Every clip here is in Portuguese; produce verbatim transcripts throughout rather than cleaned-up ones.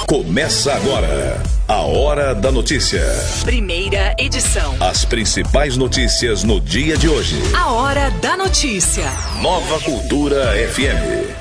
Começa agora a Hora da Notícia. Primeira edição. As principais notícias no dia de hoje. A Hora da Notícia. Nova Cultura F M.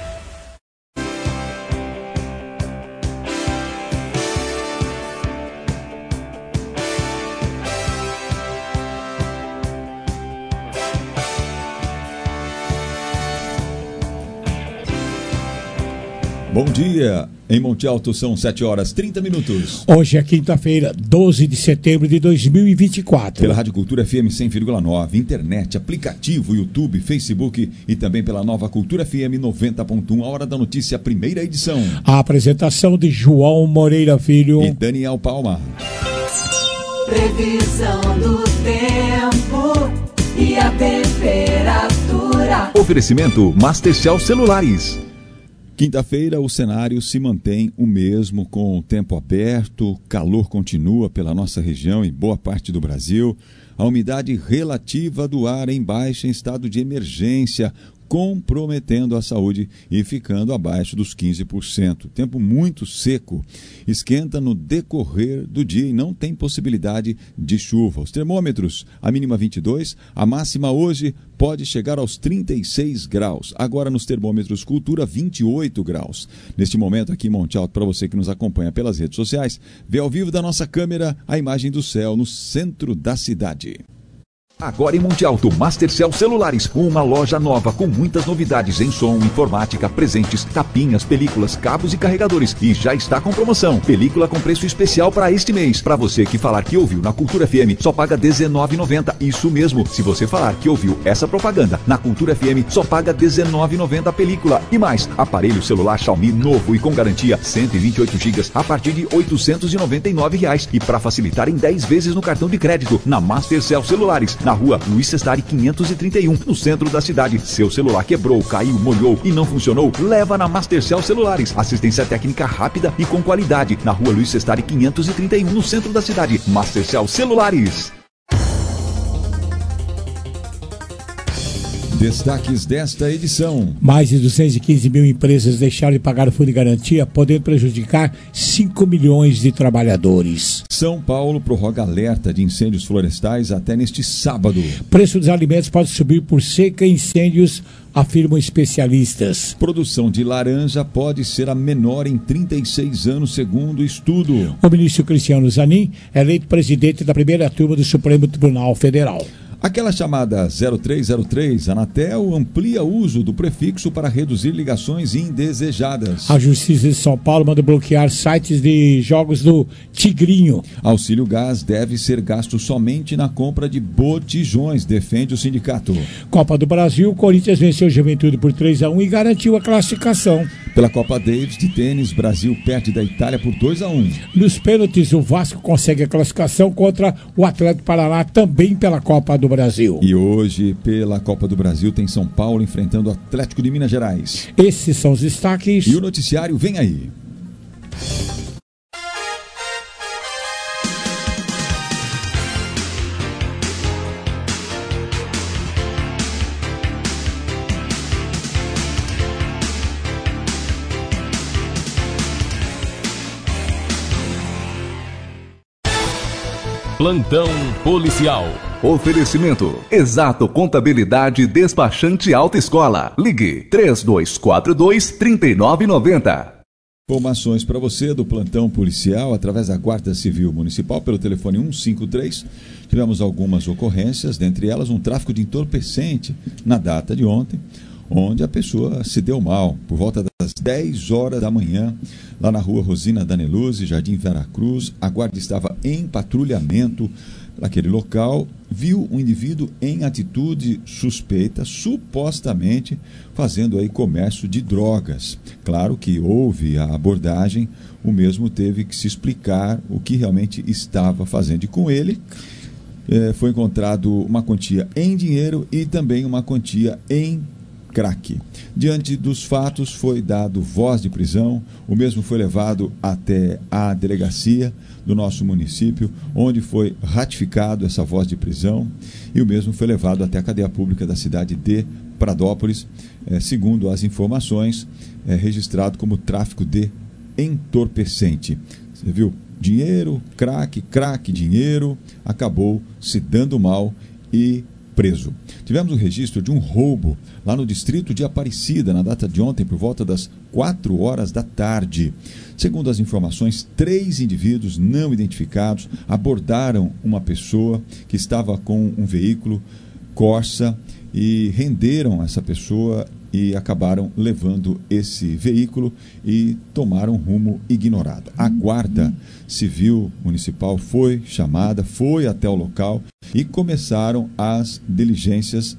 Bom dia, em Monte Alto são sete horas e trinta minutos. Hoje é quinta-feira, doze de setembro de dois mil e vinte e quatro. Pela Rádio Cultura F M cem vírgula nove, internet, aplicativo, YouTube, Facebook e também pela Nova Cultura F M noventa ponto um, a Hora da Notícia, primeira edição. A apresentação de João Moreira Filho e Daniel Palma. Previsão do tempo e a temperatura. Oferecimento Mastercell Celulares. Quinta-feira o cenário se mantém o mesmo, com o tempo aberto, calor continua pela nossa região e boa parte do Brasil, a umidade relativa do ar em baixa em estado de emergência, comprometendo a saúde e ficando abaixo dos quinze por cento. Tempo muito seco, esquenta no decorrer do dia e não tem possibilidade de chuva. Os termômetros, a mínima vinte e dois, a máxima hoje pode chegar aos trinta e seis graus. Agora nos termômetros Cultura, vinte e oito graus. Neste momento aqui em Monte Alto, para você que nos acompanha pelas redes sociais, vê ao vivo da nossa câmera a imagem do céu no centro da cidade. Agora em Monte Alto, Mastercell Celulares, uma loja nova com muitas novidades em som, informática, presentes, capinhas, películas, cabos e carregadores. E já está com promoção. Película com preço especial para este mês. Para você que falar que ouviu na Cultura F M, só paga dezenove reais e noventa centavos. Isso mesmo. Se você falar que ouviu essa propaganda na Cultura F M, só paga dezenove reais e noventa centavos a película. E mais, aparelho celular Xiaomi novo e com garantia cento e vinte e oito gigas a partir de oitocentos e noventa e nove reais. E para facilitar em dez vezes no cartão de crédito na Mastercell Celulares. Na rua Luiz Sestari quinhentos e trinta e um, no centro da cidade. Seu celular quebrou, caiu, molhou e não funcionou? Leva na Mastercell Celulares. Assistência técnica rápida e com qualidade. Na rua Luiz Sestari quinhentos e trinta e um, no centro da cidade. Mastercell Celulares. Destaques desta edição. Mais de duzentos e quinze mil empresas deixaram de pagar o fundo de garantia, podendo prejudicar cinco milhões de trabalhadores. São Paulo prorroga alerta de incêndios florestais até neste sábado. Preço dos alimentos pode subir por seca e incêndios, afirmam especialistas. Produção de laranja pode ser a menor em trinta e seis anos, segundo estudo. O ministro Cristiano Zanin é eleito presidente da primeira turma do Supremo Tribunal Federal. Aquela chamada zero três zero três, a Anatel amplia o uso do prefixo para reduzir ligações indesejadas. A Justiça de São Paulo manda bloquear sites de jogos do Tigrinho. Auxílio gás deve ser gasto somente na compra de botijões, defende o sindicato. Copa do Brasil, o Corinthians venceu o Juventude por três a um e garantiu a classificação. Pela Copa Davis de tênis, Brasil perde da Itália por dois a um. Nos pênaltis, o Vasco consegue a classificação contra o Atlético Paraná, também pela Copa do Brasil. E hoje, pela Copa do Brasil, tem São Paulo enfrentando o Atlético de Minas Gerais. Esses são os destaques. E o noticiário vem aí. Plantão Policial. Oferecimento Exato Contabilidade Despachante Alta Escola. Ligue três dois quatro dois, três nove nove zero. Informações para você do Plantão Policial através da Guarda Civil Municipal pelo telefone um cinco três. Tivemos algumas ocorrências, dentre elas um tráfico de entorpecente na data de ontem, onde a pessoa se deu mal por volta das dez horas da manhã, lá na rua Rosina Daneluzzi, Jardim Veracruz. A guarda estava em patrulhamento naquele local, viu um indivíduo em atitude suspeita, supostamente fazendo aí comércio de drogas. Claro que houve a abordagem, o mesmo teve que se explicar o que realmente estava fazendo. E com ele eh, foi encontrado uma quantia em dinheiro e também uma quantia em crack. Diante dos fatos, foi dado voz de prisão. O mesmo foi levado até a delegacia do nosso município, onde foi ratificado essa voz de prisão, e o mesmo foi levado até a cadeia pública da cidade de Pradópolis, eh, segundo as informações, eh, registrado como tráfico de entorpecente. Você viu? Dinheiro, crack, crack, dinheiro, acabou se dando mal e preso. Tivemos o registro de um roubo lá no distrito de Aparecida, na data de ontem, por volta das quatro horas da tarde. Segundo as informações, três indivíduos não identificados abordaram uma pessoa que estava com um veículo Corsa e renderam essa pessoa e acabaram levando esse veículo e tomaram rumo ignorado. A Guarda Civil Municipal foi chamada, foi até o local e começaram as diligências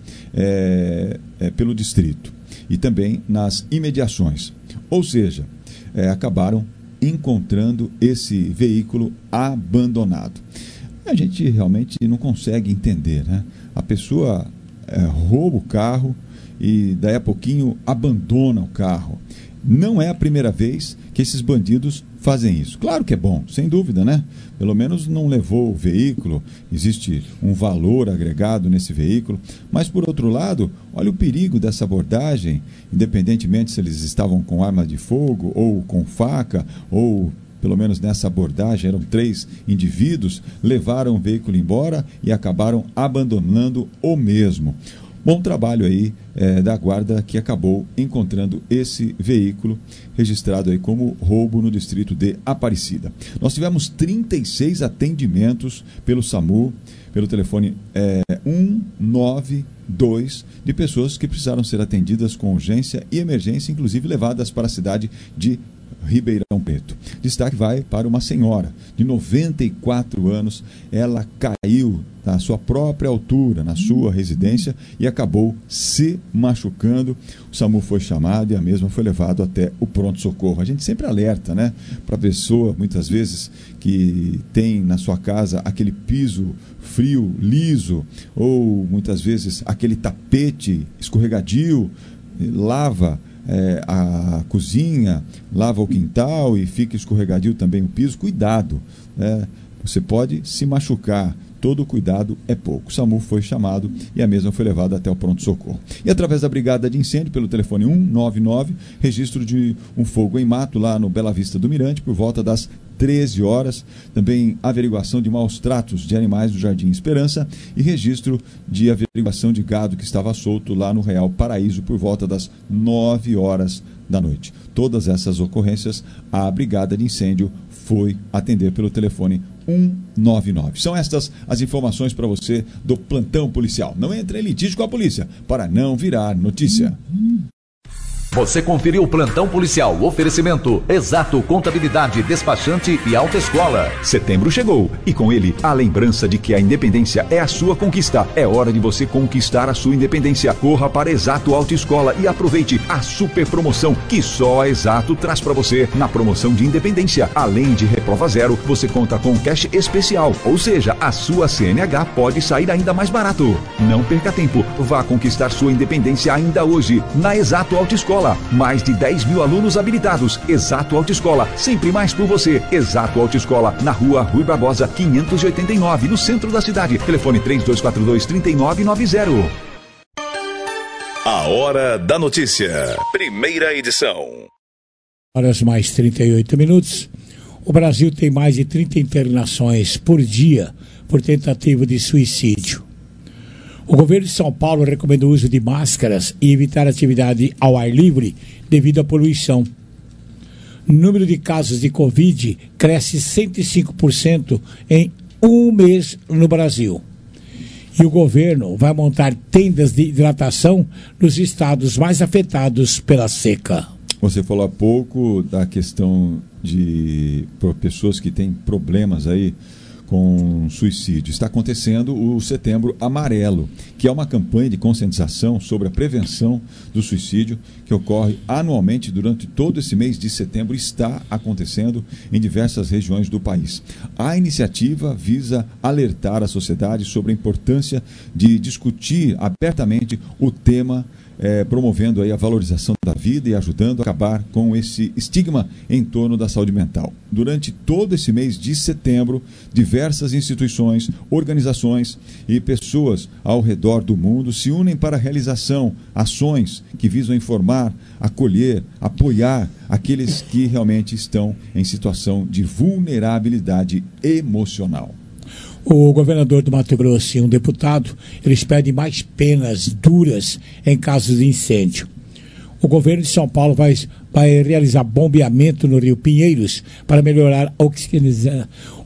é, é, pelo distrito e também nas imediações. Ou seja, é, acabaram encontrando esse veículo abandonado. A gente realmente não consegue entender, né? A pessoa é, rouba o carro e daí a pouquinho abandona o carro. Não é a primeira vez que esses bandidos fazem isso. Claro que é bom, sem dúvida, né? Pelo menos não levou o veículo, existe um valor agregado nesse veículo. Mas, por outro lado, olha o perigo dessa abordagem, independentemente se eles estavam com arma de fogo ou com faca, ou pelo menos nessa abordagem eram três indivíduos, levaram o veículo embora e acabaram abandonando o mesmo. Bom trabalho aí é, da Guarda, que acabou encontrando esse veículo registrado aí como roubo no distrito de Aparecida. Nós tivemos trinta e seis atendimentos pelo SAMU, pelo telefone é, um nove dois, de pessoas que precisaram ser atendidas com urgência e emergência, inclusive levadas para a cidade de Ribeirão Preto. Destaque vai para uma senhora de noventa e quatro anos. Ela caiu da sua própria altura na sua residência e acabou se machucando. O SAMU foi chamado e a mesma foi levado até o pronto-socorro. A gente sempre alerta, né, para a pessoa, muitas vezes, que tem na sua casa aquele piso frio, liso, ou muitas vezes aquele tapete escorregadio, lava É, a cozinha, lava o quintal e fica escorregadio também o piso. Cuidado, né? Você pode se machucar. Todo cuidado é pouco. O SAMU foi chamado e a mesma foi levada até o pronto-socorro. E através da Brigada de Incêndio, pelo telefone um nove nove, registro de um fogo em mato lá no Bela Vista do Mirante, por volta das treze horas. Também averiguação de maus tratos de animais do Jardim Esperança e registro de averiguação de gado que estava solto lá no Real Paraíso por volta das nove horas da noite. Todas essas ocorrências, a Brigada de Incêndio foi atender pelo telefone um nove nove. São estas as informações para você do plantão policial. Não entre em litígio com a polícia para não virar notícia. Você conferiu o Plantão Policial, oferecimento Exato Contabilidade, Despachante e Autoescola. Setembro chegou e com ele a lembrança de que a independência é a sua conquista. É hora de você conquistar a sua independência. Corra para Exato Autoescola e aproveite a super promoção que só a Exato traz para você. Na promoção de independência, além de reprova zero, você conta com cash especial, ou seja, a sua C N H pode sair ainda mais barato. Não perca tempo, vá conquistar sua independência ainda hoje na Exato Autoescola. Mais de dez mil alunos habilitados. Exato Autoescola, sempre mais por você. Exato Autoescola, na rua Rui Barbosa, quinhentos e oitenta e nove, no centro da cidade. Telefone três dois quatro dois, três nove nove zero. A Hora da Notícia, primeira edição. Horas mais trinta e oito minutos. O Brasil tem mais de trinta internações por dia por tentativa de suicídio. O governo de São Paulo recomenda o uso de máscaras e evitar atividade ao ar livre devido à poluição. O número de casos de Covid cresce cento e cinco por cento em um mês no Brasil. E o governo vai montar tendas de hidratação nos estados mais afetados pela seca. Você falou há pouco da questão de pessoas que têm problemas aí com suicídio. Está acontecendo o Setembro Amarelo, que é uma campanha de conscientização sobre a prevenção do suicídio que ocorre anualmente durante todo esse mês de setembro. Está acontecendo em diversas regiões do país. A iniciativa visa alertar a sociedade sobre a importância de discutir abertamente o tema é, promovendo aí a valorização da vida e ajudando a acabar com esse estigma em torno da saúde mental. Durante todo esse mês de setembro, diversas instituições, organizações e pessoas ao redor do mundo se unem para a realização, ações que visam informar, acolher, apoiar aqueles que realmente estão em situação de vulnerabilidade emocional. O governador do Mato Grosso e um deputado, eles pedem mais penas duras em casos de incêndio. O governo de São Paulo vai, vai realizar bombeamento no Rio Pinheiros para melhorar a, oxigeniza,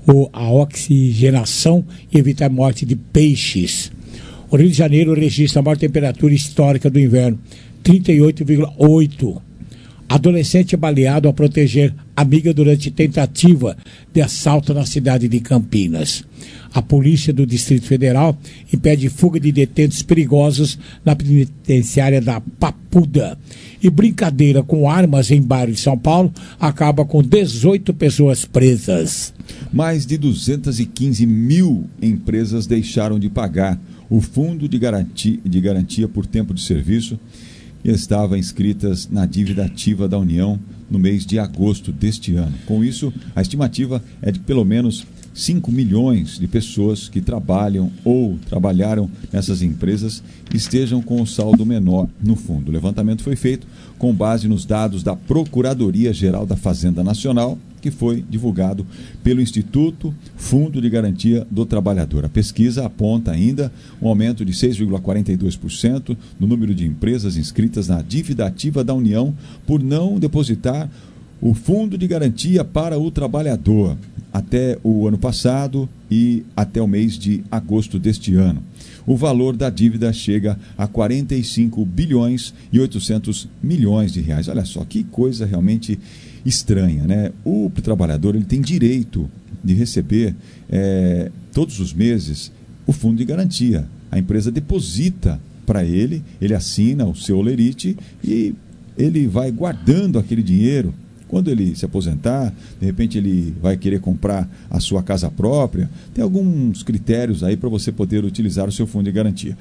a oxigenação e evitar morte de peixes. O Rio de Janeiro registra a maior temperatura histórica do inverno, trinta e oito vírgula oito. Adolescente é baleado ao proteger amiga durante tentativa de assalto na cidade de Campinas. A polícia do Distrito Federal impede fuga de detentos perigosos na penitenciária da Papuda. E brincadeira com armas em bairro de São Paulo acaba com dezoito pessoas presas. Mais de duzentas e quinze mil empresas deixaram de pagar o Fundo de Garantia, de Garantia por Tempo de Serviço e estavam inscritas na dívida ativa da União no mês de agosto deste ano. Com isso, a estimativa é de pelo menos cinco milhões de pessoas que trabalham ou trabalharam nessas empresas estejam com o saldo menor no fundo. O levantamento foi feito com base nos dados da Procuradoria-Geral da Fazenda Nacional, que foi divulgado pelo Instituto Fundo de Garantia do Trabalhador. A pesquisa aponta ainda um aumento de seis vírgula quarenta e dois por cento no número de empresas inscritas na dívida ativa da União por não depositar o Fundo de Garantia para o Trabalhador até o ano passado e até o mês de agosto deste ano. O valor da dívida chega a quarenta e cinco bilhões e oitocentos milhões de reais. Olha só, que coisa realmente estranha, né? O trabalhador ele tem direito de receber é, todos os meses o fundo de garantia. A empresa deposita para ele, ele assina o seu olerite e ele vai guardando aquele dinheiro. Quando ele se aposentar, de repente ele vai querer comprar a sua casa própria, tem alguns critérios aí para você poder utilizar o seu fundo de garantia.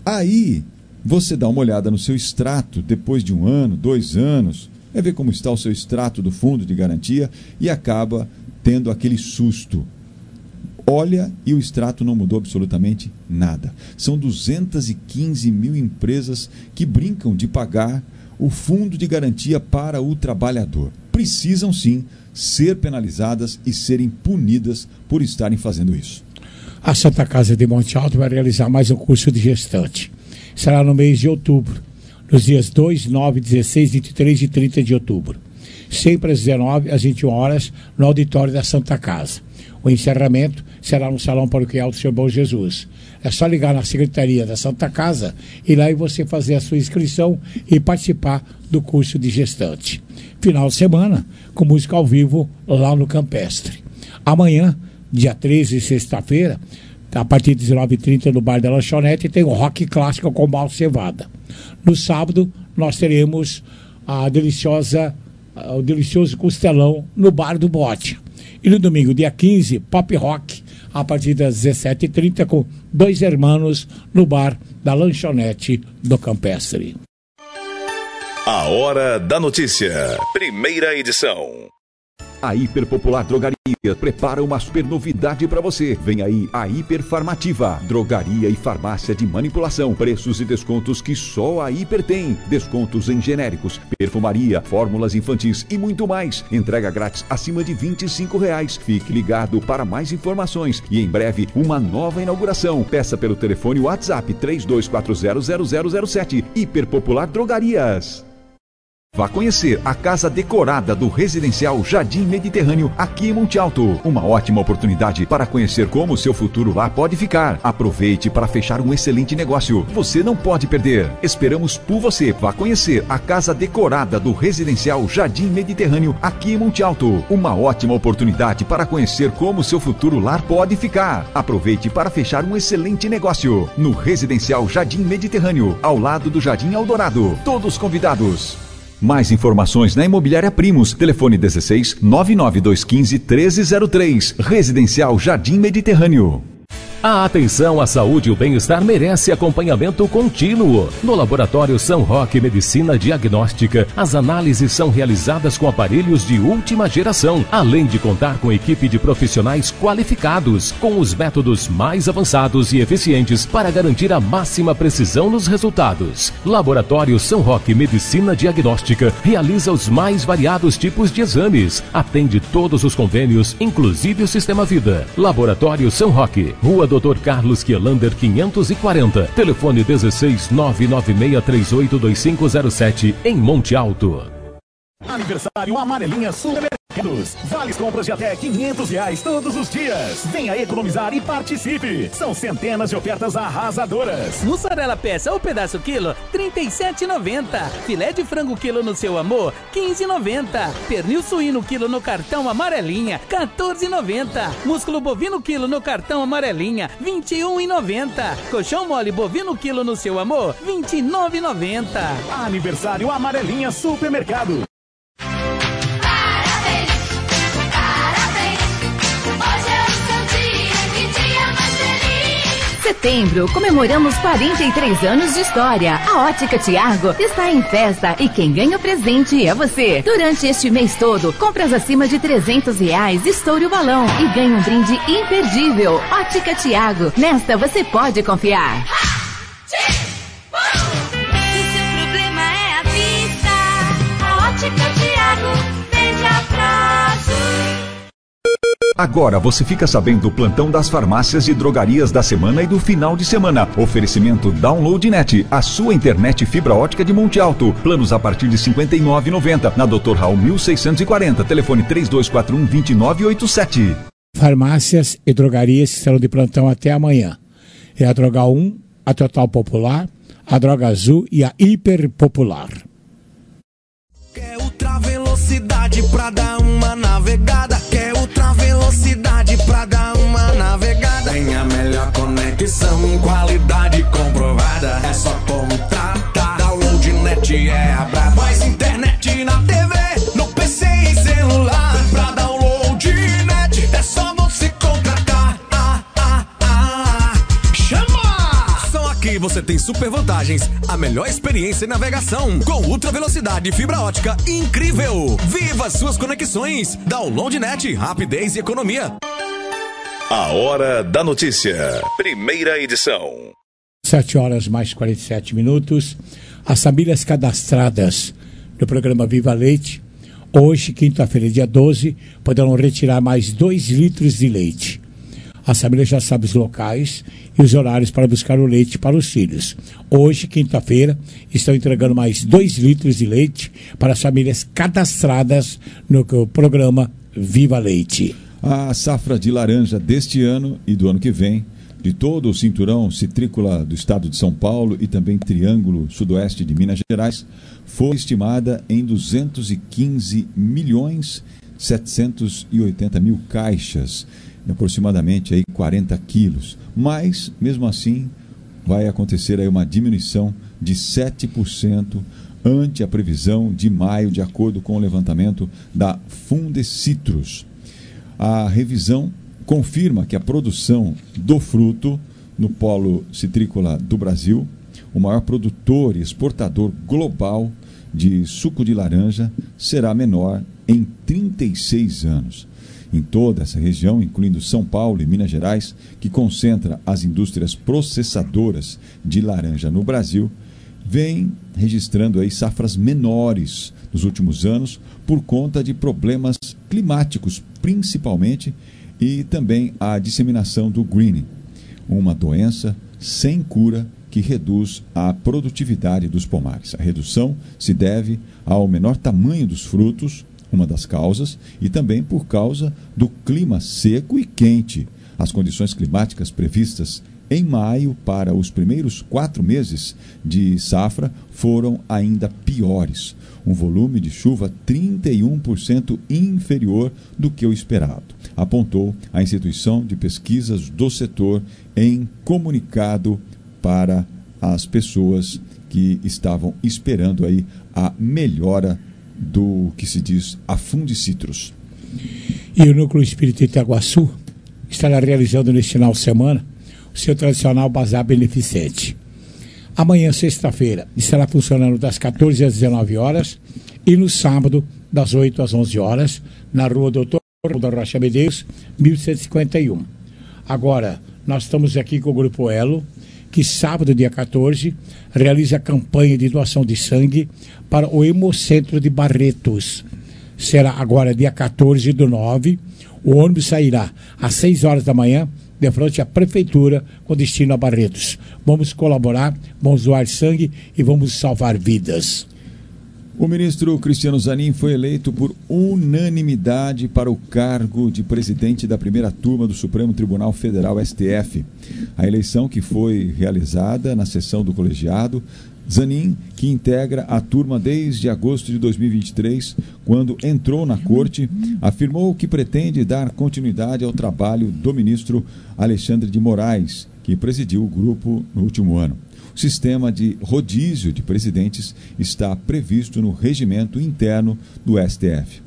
Aí você dá uma olhada no seu extrato depois de um ano, dois anos, vai ver como está o seu extrato do fundo de garantia e acaba tendo aquele susto. Olha, e o extrato não mudou absolutamente nada. São duzentas e quinze mil empresas que brincam de pagar o fundo de garantia para o trabalhador. Precisam sim ser penalizadas e serem punidas por estarem fazendo isso. A Santa Casa de Monte Alto vai realizar mais um curso de gestante. Será no mês de outubro, nos dias dois, nove, dezesseis, vinte e três e trinta de outubro. Sempre às dezenove às vinte e uma horas, no auditório da Santa Casa. O encerramento será no Salão Paroquial do Senhor Bom Jesus. É só ligar na Secretaria da Santa Casa e lá e você fazer a sua inscrição e participar do curso de gestante. Final de semana, com música ao vivo lá no Campestre. Amanhã, dia treze, sexta-feira, a partir de dezenove e trinta no Bar da Lanchonete, tem o rock clássico com Mal Cevada. No sábado, nós teremos a deliciosa, o delicioso costelão no Bar do Bote. E no domingo, dia quinze, pop rock, a partir das dezessete e trinta, com Dois Hermanos no Bar da Lanchonete do Campestre. A Hora da Notícia, primeira edição. A Hiperpopular Drogaria prepara uma super novidade para você. Vem aí a Hiperfarmativa, drogaria e farmácia de manipulação. Preços e descontos que só a Hiper tem. Descontos em genéricos, perfumaria, fórmulas infantis e muito mais. Entrega grátis acima de vinte e cinco reais. Fique ligado para mais informações e em breve uma nova inauguração. Peça pelo telefone WhatsApp três dois quatro zero zero zero zero sete. Hiperpopular Drogarias. Vá conhecer a casa decorada do Residencial Jardim Mediterrâneo aqui em Monte Alto. Uma ótima oportunidade para conhecer como o seu futuro lá pode ficar. Aproveite para fechar um excelente negócio. Você não pode perder. Esperamos por você. Vá conhecer a casa decorada do Residencial Jardim Mediterrâneo aqui em Monte Alto. Uma ótima oportunidade para conhecer como o seu futuro lar pode ficar. Aproveite para fechar um excelente negócio. No Residencial Jardim Mediterrâneo, ao lado do Jardim Eldorado. Todos convidados. Mais informações na Imobiliária Primos. Telefone dezesseis, nove nove dois um cinco, um três zero três. Residencial Jardim Mediterrâneo. A atenção à saúde e o bem-estar merece acompanhamento contínuo. No Laboratório São Roque Medicina Diagnóstica, as análises são realizadas com aparelhos de última geração, além de contar com equipe de profissionais qualificados, com os métodos mais avançados e eficientes para garantir a máxima precisão nos resultados. Laboratório São Roque Medicina Diagnóstica realiza os mais variados tipos de exames, atende todos os convênios, inclusive o Sistema Vida. Laboratório São Roque, Rua doutor Carlos Quielander quinhentos e quarenta, telefone dezesseis nove nove seis três oito dois cinco zero sete, em Monte Alto. Aniversário Amarelinha Supermercados. Vales compras de até quinhentos reais todos os dias. Venha economizar e participe. São centenas de ofertas arrasadoras. Mussarela peça ou pedaço quilo, trinta e sete reais e noventa centavos. Filé de frango quilo no Seu Amor, quinze reais e noventa centavos. Pernil suíno quilo no cartão Amarelinha, quatorze reais e noventa centavos. Músculo bovino quilo no cartão Amarelinha, vinte e um reais e noventa centavos. Colchão mole bovino quilo no Seu Amor, vinte e nove reais e noventa centavos. Aniversário Amarelinha Supermercado. Setembro, comemoramos quarenta e três anos de história. A Ótica Tiago está em festa e quem ganha o presente é você. Durante este mês todo, compras acima de trezentos reais, estoure o balão e ganhe um brinde imperdível. Ótica Tiago, nesta você pode confiar. Se seu problema é a vista, a Ótica Tiago vende a prazo. Agora você fica sabendo do plantão das farmácias e drogarias da semana e do final de semana. Oferecimento DownloadNet, a sua internet fibra ótica de Monte Alto. Planos a partir de cinquenta e nove reais e noventa centavos. Na doutor Raul mil seiscentos e quarenta. Telefone três dois quatro um, dois nove oito sete. Farmácias e drogarias estarão de plantão até amanhã. É a Droga um, a Total Popular, a Droga Azul e a Hiper Popular. Quer ultra velocidade pra dar uma navegada? Quer ultra velocidade pra dar uma navegada? Tem a melhor conexão, qualidade comprovada. É só contratar. DownloadNet é a braba. Mais internet na T V, no P C e celular. Pra DownloadNet é só você contratar. Ah, ah, ah. Chama! Só aqui você tem super vantagens. A melhor experiência em navegação com ultra velocidade, fibra ótica incrível. Viva suas conexões. DownloadNet, rapidez e economia. A Hora da Notícia, primeira edição. sete horas mais quarenta e sete minutos. As famílias cadastradas no programa Viva Leite, hoje, quinta-feira, dia doze, poderão retirar mais dois litros de leite. As famílias já sabem os locais e os horários para buscar o leite para os filhos. Hoje, quinta-feira, estão entregando mais dois litros de leite para as famílias cadastradas no programa Viva Leite. A safra de laranja deste ano e do ano que vem, de todo o cinturão citrícola do estado de São Paulo e também Triângulo Sudoeste de Minas Gerais, foi estimada em duzentos e quinze milhões setecentos e oitenta mil caixas, aproximadamente aí quarenta quilos. Mas, mesmo assim, vai acontecer aí uma diminuição de sete por cento ante a previsão de maio, de acordo com o levantamento da Fundecitrus. A revisão confirma que a produção do fruto no polo citrícola do Brasil, o maior produtor e exportador global de suco de laranja, será menor em trinta e seis anos. Em toda essa região, incluindo São Paulo e Minas Gerais, que concentra as indústrias processadoras de laranja no Brasil, vem registrando aí safras menores nos últimos anos por conta de problemas climáticos, principalmente, e também a disseminação do greening, uma doença sem cura que reduz a produtividade dos pomares. A redução se deve ao menor tamanho dos frutos, uma das causas, e também por causa do clima seco e quente. As condições climáticas previstas em maio para os primeiros quatro meses de safra foram ainda piores. Um volume de chuva trinta e um por cento inferior do que o esperado, apontou a instituição de pesquisas do setor em comunicado para as pessoas que estavam esperando aí a melhora do que se diz a Fundecitrus. E o Núcleo Espírita Itaguaçu estará realizando neste final de semana seu tradicional bazar beneficente. Amanhã, sexta-feira, estará funcionando das quatorze às dezenove horas e no sábado, das oito às onze horas, na rua Doutor da Rocha Medeiros, mil cento e cinquenta e um. Agora, nós estamos aqui com o Grupo Elo, que sábado, dia quatorze, realiza a campanha de doação de sangue para o Hemocentro de Barretos. Será agora dia quatorze do nove, o ônibus sairá às seis horas da manhã, de frente à Prefeitura, com destino a Barretos. Vamos colaborar, vamos doar sangue e vamos salvar vidas. O ministro Cristiano Zanin foi eleito por unanimidade para o cargo de presidente da primeira turma do Supremo Tribunal Federal, S T F. A eleição, que foi realizada na sessão do colegiado, Zanin, que integra a turma desde agosto de dois mil e vinte e três, quando entrou na corte, afirmou que pretende dar continuidade ao trabalho do ministro Alexandre de Moraes, que presidiu o grupo no último ano. O sistema de rodízio de presidentes está previsto no regimento interno do S T F.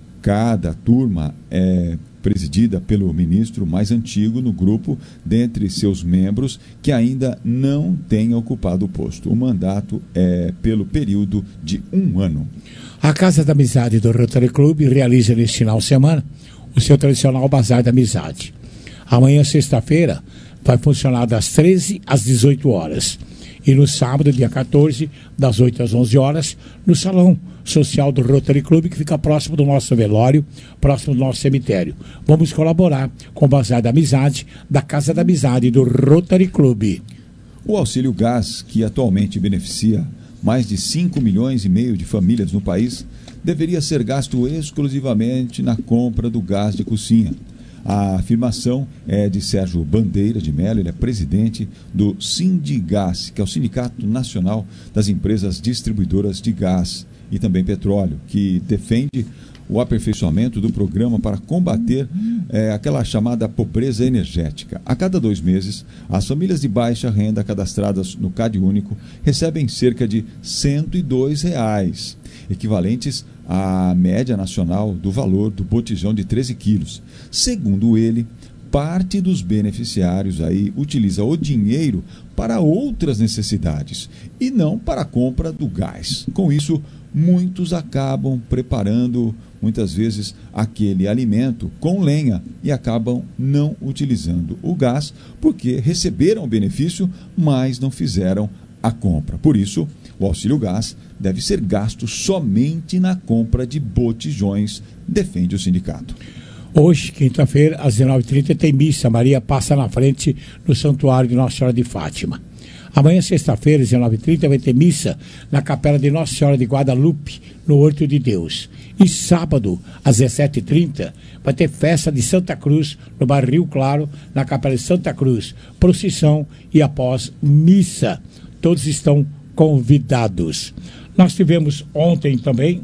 Cada turma é presidida pelo ministro mais antigo no grupo, dentre seus membros que ainda não tem ocupado o posto. O mandato é pelo período de um ano. A Casa da Amizade do Rotary Club realiza neste final de semana o seu tradicional Bazar da Amizade. Amanhã, sexta-feira, vai funcionar das treze às dezoito horas. E no sábado, dia quatorze, das oito às onze horas, no Salão Social do Rotary Club, que fica próximo do nosso velório, próximo do nosso cemitério. Vamos colaborar com o Bazar da Amizade, da Casa da Amizade do Rotary Club. O auxílio gás, que atualmente beneficia mais de cinco milhões e meio de famílias no país, deveria ser gasto exclusivamente na compra do gás de cozinha. A afirmação é de Sérgio Bandeira de Mello, ele é presidente do Sindigás, que é o Sindicato Nacional das Empresas Distribuidoras de Gás e também Petróleo, que defende o aperfeiçoamento do programa para combater é, aquela chamada pobreza energética. A cada dois meses, as famílias de baixa renda cadastradas no CadÚnico recebem cerca de cento e dois reais, equivalentes à média nacional do valor do botijão de treze quilos. Segundo ele, parte dos beneficiários aí utiliza o dinheiro para outras necessidades e não para a compra do gás. Com isso, muitos acabam preparando, muitas vezes, aquele alimento com lenha e acabam não utilizando o gás porque receberam o benefício, mas não fizeram a compra. Por isso, o auxílio gás deve ser gasto somente na compra de botijões, defende o sindicato. Hoje, quinta-feira, às dezenove e trinta, tem missa. Maria passa na frente no Santuário de Nossa Senhora de Fátima. Amanhã, sexta-feira, às dezenove e trinta, vai ter missa na Capela de Nossa Senhora de Guadalupe, no Horto de Deus. E sábado, às dezessete e trinta, vai ter festa de Santa Cruz, no bairro Rio Claro, na Capela de Santa Cruz. Procissão e após missa. Todos estão convidados. Nós tivemos ontem também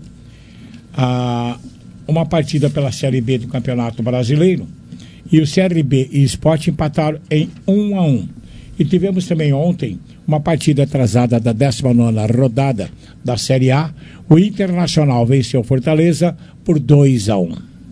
a... uma partida pela Série B do Campeonato Brasileiro e o C R B e o Sport empataram em um a um. E tivemos também ontem uma partida atrasada da décima nona rodada da Série A. O Internacional venceu Fortaleza por dois a um.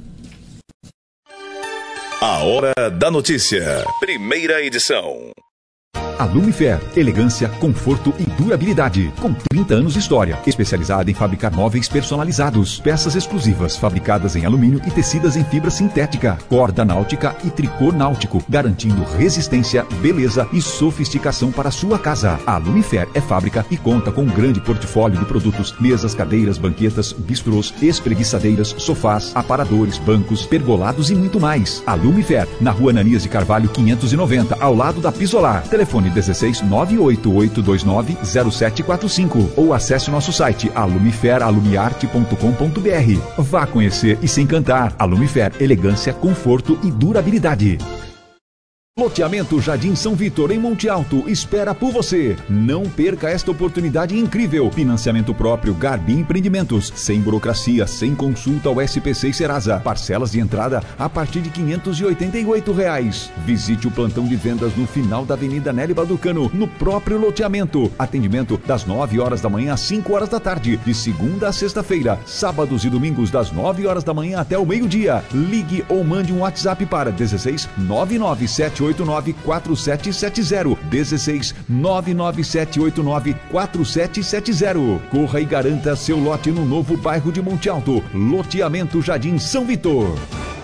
A Hora da Notícia. Primeira edição. A Lumifer, elegância, conforto e durabilidade. Com trinta anos de história, especializada em fabricar móveis personalizados, peças exclusivas, fabricadas em alumínio e tecidas em fibra sintética, corda náutica e tricô náutico, garantindo resistência, beleza e sofisticação para a sua casa. A Lumifer é fábrica e conta com um grande portfólio de produtos: mesas, cadeiras, banquetas, bistrôs, espreguiçadeiras, sofás, aparadores, bancos, pergolados e muito mais. A Lumifer, na Rua Ananias de Carvalho quinhentos e noventa, ao lado da Pisolar. Telefone dezesseis nove oito oito dois nove zero sete quatro cinco ou acesse o nosso site alumifer alumiarte ponto com ponto br. Vá conhecer e se encantar. Alumifer, elegância, conforto e durabilidade. Loteamento Jardim São Vitor, em Monte Alto, espera por você. Não perca esta oportunidade incrível. Financiamento próprio Garbi Empreendimentos, sem burocracia, sem consulta ao S P C e Serasa. Parcelas de entrada a partir de quinhentos e oitenta e oito reais. Visite o plantão de vendas no final da Avenida Nelly Badurcano, no próprio loteamento. Atendimento das nove horas da manhã às cinco horas da tarde, de segunda a sexta-feira. Sábados e domingos das nove horas da manhã até o meio-dia. Ligue ou mande um WhatsApp para dezesseis nove nove sete oito nove quatro sete sete zero. dezesseis nove nove sete oito nove quatro sete sete zero. Corra e garanta seu lote no novo bairro de Monte Alto. Loteamento Jardim São Vitor.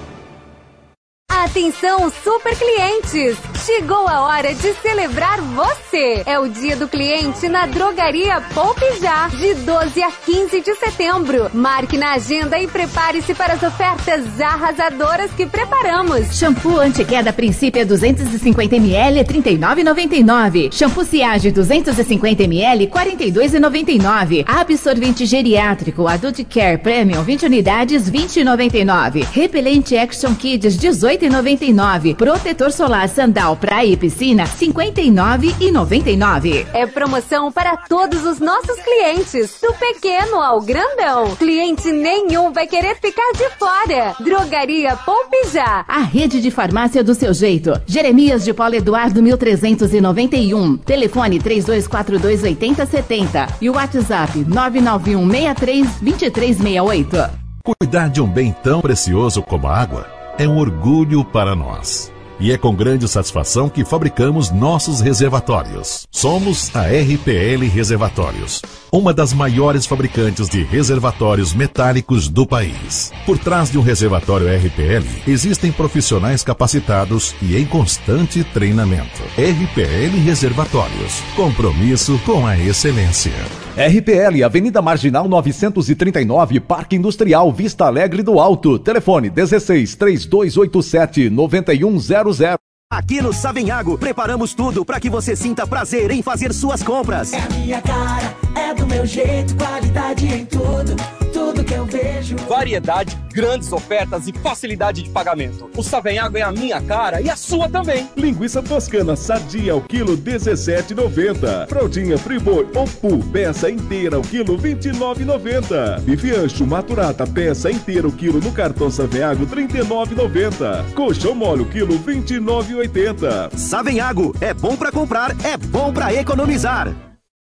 Atenção, super clientes! Chegou a hora de celebrar você! É o dia do cliente na Drogaria Poupe Já, de doze a quinze de setembro. Marque na agenda e prepare-se para as ofertas arrasadoras que preparamos. Shampoo anti-queda Princípio duzentos e cinquenta mililitros, trinta e nove reais e noventa e nove centavos. Shampoo Siage duzentos e cinquenta mililitros, quarenta e dois reais e noventa e nove centavos. Absorvente geriátrico Adult Care Premium vinte unidades, vinte reais e noventa e nove centavos. Repelente Action Kids dezoito reais e noventa e nove centavos. Protetor solar Sandal Praia e Piscina cinquenta e nove reais e noventa e nove centavos. É promoção para todos os nossos clientes, do pequeno ao grandão. Cliente nenhum vai querer ficar de fora. Drogaria Poupe Já, a rede de farmácia do seu jeito. Jeremias de Paulo Eduardo mil trezentos e noventa e um. Telefone três dois quatro dois oito zero sete zero e o WhatsApp nove nove um seis três dois três seis oito. Cuidar de um bem tão precioso como a água é um orgulho para nós. E é com grande satisfação que fabricamos nossos reservatórios. Somos a R P L Reservatórios, uma das maiores fabricantes de reservatórios metálicos do país. Por trás de um reservatório R P L, existem profissionais capacitados e em constante treinamento. R P L Reservatórios, compromisso com a excelência. R P L, Avenida Marginal novecentos e trinta e nove, Parque Industrial Vista Alegre do Alto. Telefone dezesseis, três dois oito sete, nove um zero zero. Aqui no Savenhago, preparamos tudo para que você sinta prazer em fazer suas compras. É a minha cara, é do meu jeito, qualidade em tudo, tudo que eu vejo. Variedade, grandes ofertas e facilidade de pagamento. O Savenhago é a minha cara e a sua também. Linguiça toscana sadia ao quilo dezessete reais e noventa centavos. Fraldinha Friboi ou Pu, peça inteira ao quilo vinte e nove reais e noventa centavos. Bife ancho maturata, peça inteira ao quilo no cartão Savenhago trinta e nove reais e noventa centavos. Colchão mole, quilo vinte e nove reais e oitenta centavos. Savenhago, é bom pra comprar, é bom pra economizar.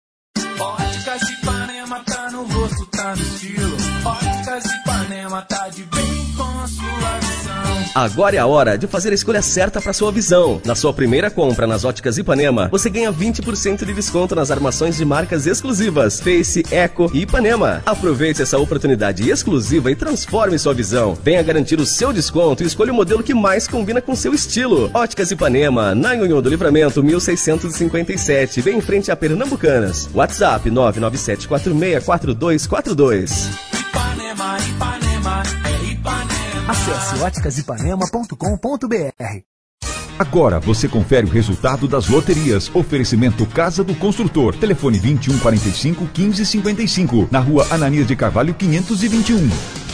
Óticas Ipanema tá no rosto, tá no estilo. Óticas Ipanema tá de bem com a sua visão. Agora é a hora de fazer a escolha certa para sua visão. Na sua primeira compra nas Óticas Ipanema, você ganha vinte por cento de desconto nas armações de marcas exclusivas Face, Eco e Ipanema. Aproveite essa oportunidade exclusiva e transforme sua visão. Venha garantir o seu desconto e escolha o modelo que mais combina com seu estilo. Óticas Ipanema, na Nhonhô do Livramento mil seiscentos e cinquenta e sete, bem em frente a Pernambucanas. WhatsApp nove nove sete quatro seis quatro dois quatro dois. Ipanema, Ipanema, é Ipanema. Acesse óticas ipanema ponto com ponto b r. Agora você confere o resultado das loterias. Oferecimento Casa do Construtor. Telefone vinte e um, quarenta e cinco, quinze, cinquenta e cinco. Na rua Ananias de Carvalho, quinhentos e vinte e um.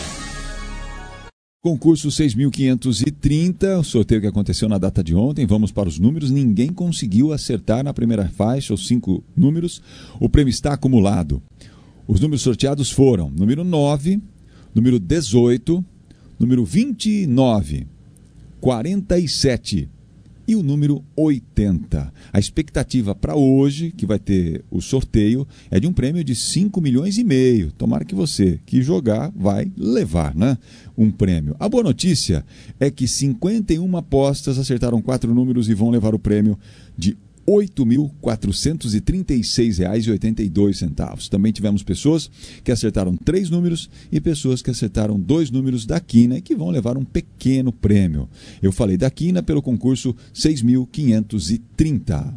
Concurso seis mil quinhentos e trinta, o sorteio que aconteceu na data de ontem. Vamos para os números. Ninguém conseguiu acertar na primeira faixa, os cinco números. O prêmio está acumulado. Os números sorteados foram número nove, número dezoito, número vinte e nove, quarenta e sete e o número oitenta. A expectativa para hoje, que vai ter o sorteio, é de um prêmio de cinco milhões e meio. Tomara que você que jogar vai levar, né? Um prêmio. A boa notícia é que cinquenta e uma apostas acertaram quatro números e vão levar o prêmio de oito mil quatrocentos e trinta e seis reais e oitenta e dois centavos. Também tivemos pessoas que acertaram três números e pessoas que acertaram dois números da quina e que vão levar um pequeno prêmio. Eu falei da quina pelo concurso seis mil quinhentos e trinta.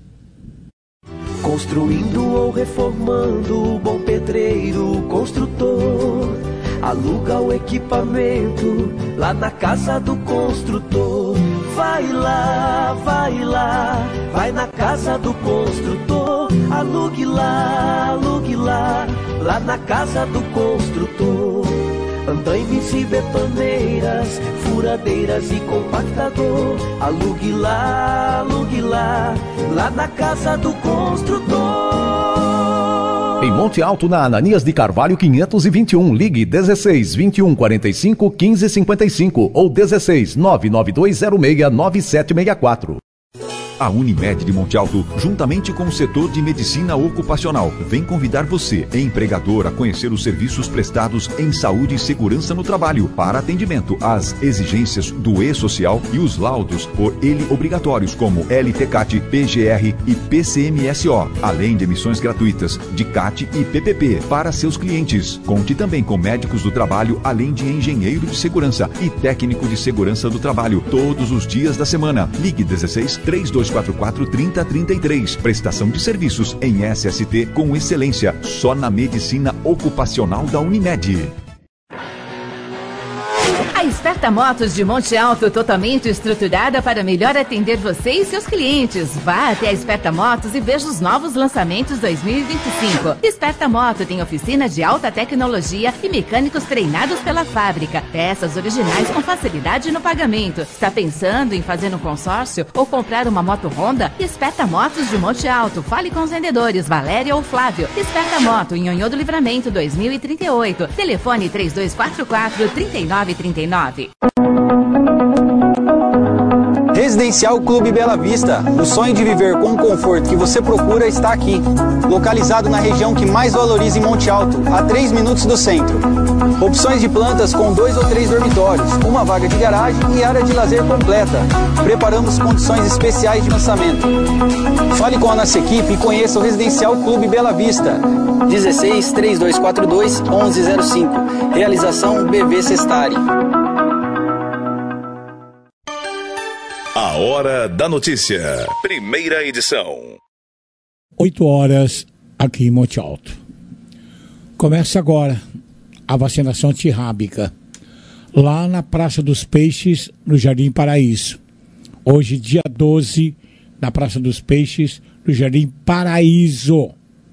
Construindo ou reformando, bom pedreiro, construtor, aluga o equipamento lá na casa do construtor. Vai lá, vai lá, vai na casa do construtor. Alugue lá, alugue lá, lá na casa do construtor. Andaimes e betoneiras, furadeiras e compactador. Alugue lá, alugue lá, lá na casa do construtor. Em Monte Alto, na Ananias de Carvalho quinhentos e vinte e um, ligue dezesseis, vinte e um, quarenta e cinco, quinze, cinquenta e cinco ou dezesseis, nove nove dois zero seis, nove sete seis quatro. A Unimed de Monte Alto, juntamente com o setor de medicina ocupacional, vem convidar você, empregador, a conhecer os serviços prestados em saúde e segurança no trabalho, para atendimento às exigências do E-Social e os laudos por ele obrigatórios, como L T C A T, P G R e P C M S O, além de emissões gratuitas de C A T e P P P para seus clientes. Conte também com médicos do trabalho, além de engenheiro de segurança e técnico de segurança do trabalho, todos os dias da semana. Ligue dezesseis, três dois quatro quatro, trinta, trinta e três. Prestação de serviços em S S T com excelência, só na medicina ocupacional da Unimed. A Esperta Motos de Monte Alto, totalmente estruturada para melhor atender você e seus clientes. Vá até a Esperta Motos e veja os novos lançamentos dois mil e vinte e cinco. Esperta Moto tem oficina de alta tecnologia e mecânicos treinados pela fábrica. Peças originais com facilidade no pagamento. Está pensando em fazer um consórcio ou comprar uma moto Honda? Esperta Motos de Monte Alto. Fale com os vendedores Valéria ou Flávio. Esperta Moto em Nhonhô do Livramento dois mil e trinta e oito. Telefone três dois quatro quatro, três nove três nove. Residencial Clube Bela Vista. O sonho de viver com o conforto que você procura está aqui. Localizado na região que mais valoriza em Monte Alto, a três minutos do centro. Opções de plantas com dois ou três dormitórios, uma vaga de garagem e área de lazer completa. Preparamos condições especiais de lançamento. Fale com a nossa equipe e conheça o Residencial Clube Bela Vista. dezesseis, três dois quatro dois, onze zero cinco. Realização B V Sestari. A Hora da Notícia. Primeira edição. oito horas aqui em Monte Alto. Começa agora a vacinação antirrábica lá na Praça dos Peixes, no Jardim Paraíso. Hoje, dia doze, na Praça dos Peixes, no Jardim Paraíso.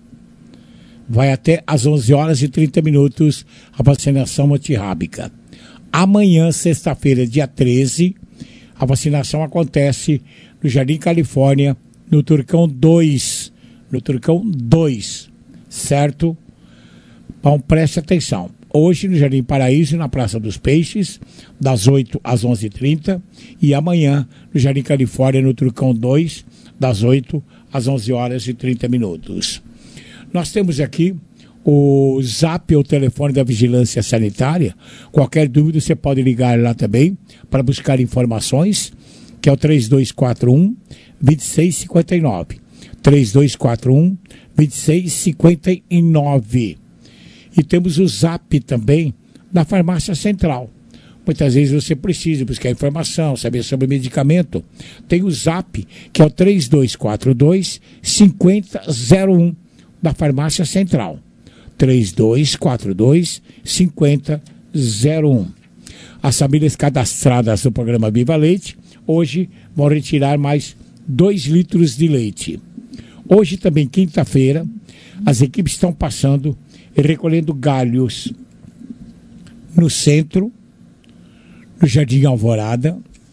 Vai até às onze horas e trinta minutos a vacinação antirrábica. Amanhã, sexta-feira, dia treze, a vacinação acontece no Jardim Califórnia, no Turcão dois. No Turcão dois, certo? Então, preste atenção. Hoje, no Jardim Paraíso, na Praça dos Peixes, das oito às onze e trinta. E amanhã, no Jardim Califórnia, no Turcão dois, das oito às onze horas e trinta minutos. Nós temos aqui o zap ou telefone da Vigilância Sanitária. Qualquer dúvida você pode ligar lá também para buscar informações, que é o três dois quatro um, dois seis cinco nove. três dois quatro um, dois seis cinco nove. E temos o zap também da Farmácia Central. Muitas vezes você precisa buscar informação, saber sobre o medicamento. Tem o zap, que é o três dois quatro dois, cinco zero zero um da Farmácia Central. três dois quatro dois, cinco zero um. As famílias cadastradas no programa Viva Leite hoje vão retirar mais dois litros de leite. Hoje também, quinta-feira, as equipes estão passando e recolhendo galhos no centro, no Jardim Alvorada,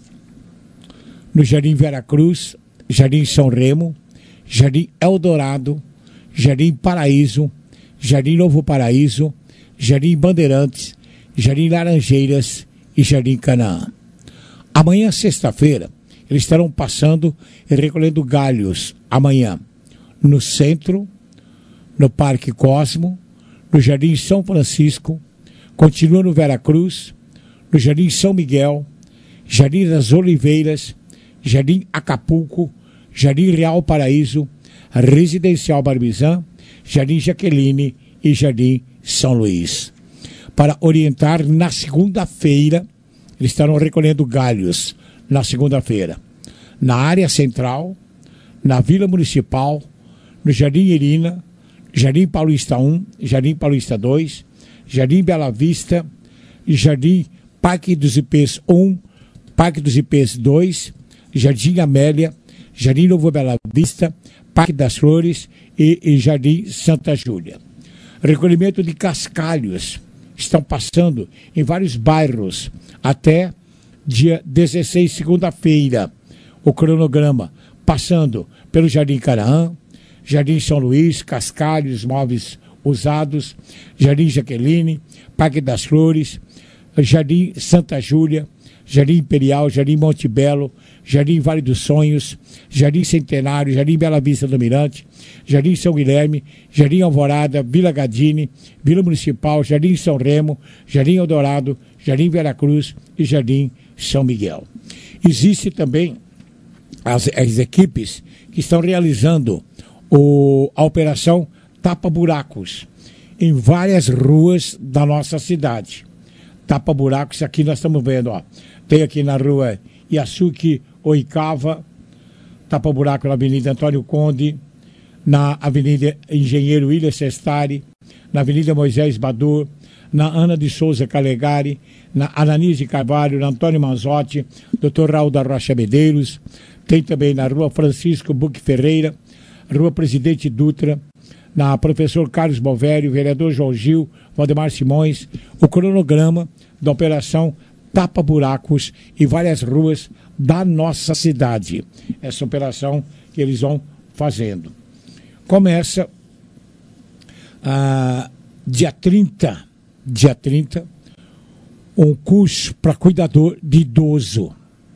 no Jardim Veracruz, Jardim São Remo, Jardim Eldorado, Jardim Paraíso, Jardim Novo Paraíso, Jardim Bandeirantes, Jardim Laranjeiras e Jardim Canaã. Amanhã, sexta-feira, eles estarão passando e recolhendo galhos. Amanhã, no centro, no Parque Cosmo, no Jardim São Francisco, continua no Veracruz, no Jardim São Miguel, Jardim das Oliveiras, Jardim Acapulco, Jardim Real Paraíso, Residencial Barbizan, Jardim Jaqueline e Jardim São Luís. Para orientar, na segunda-feira, eles estarão recolhendo galhos, na segunda-feira, na área central, na Vila Municipal, no Jardim Irina, Jardim Paulista um, Jardim Paulista dois, Jardim Bela Vista, Jardim Parque dos Ipês um, Parque dos Ipês dois, Jardim Amélia, Jardim Novo Bela Vista, Parque das Flores e, e Jardim Santa Júlia. Recolhimento de cascalhos estão passando em vários bairros até dia dezesseis, segunda-feira. O cronograma passando pelo Jardim Canaã, Jardim São Luís, Cascalhos, Móveis Usados, Jardim Jaqueline, Parque das Flores, Jardim Santa Júlia, Jardim Imperial, Jardim Monte Belo, Jardim Vale dos Sonhos, Jardim Centenário, Jardim Bela Vista do Mirante, Jardim São Guilherme, Jardim Alvorada, Vila Gadini, Vila Municipal, Jardim São Remo, Jardim Eldorado, Jardim Veracruz e Jardim São Miguel. Existe também as, as equipes que estão realizando o, a operação Tapa Buracos em várias ruas da nossa cidade. Tapa Buracos, aqui nós estamos vendo, ó. Tem aqui na rua Yasuki Oikawa, Tapa Buraco na Avenida Antônio Conde, na Avenida Engenheiro William Sestari, na Avenida Moisés Badur, na Ana de Souza Calegari, na Ananias de Carvalho, na Antônio Manzotti, doutor Raul da Rocha Medeiros, tem também na Rua Francisco Buque Ferreira, Rua Presidente Dutra, na Professor Carlos Bovério, vereador João Gil, Valdemar Simões, o cronograma da operação Tapa Buracos e várias ruas da nossa cidade. Essa operação que eles vão fazendo. Começa ah, dia trinta, dia trinta, um curso para cuidador de idoso.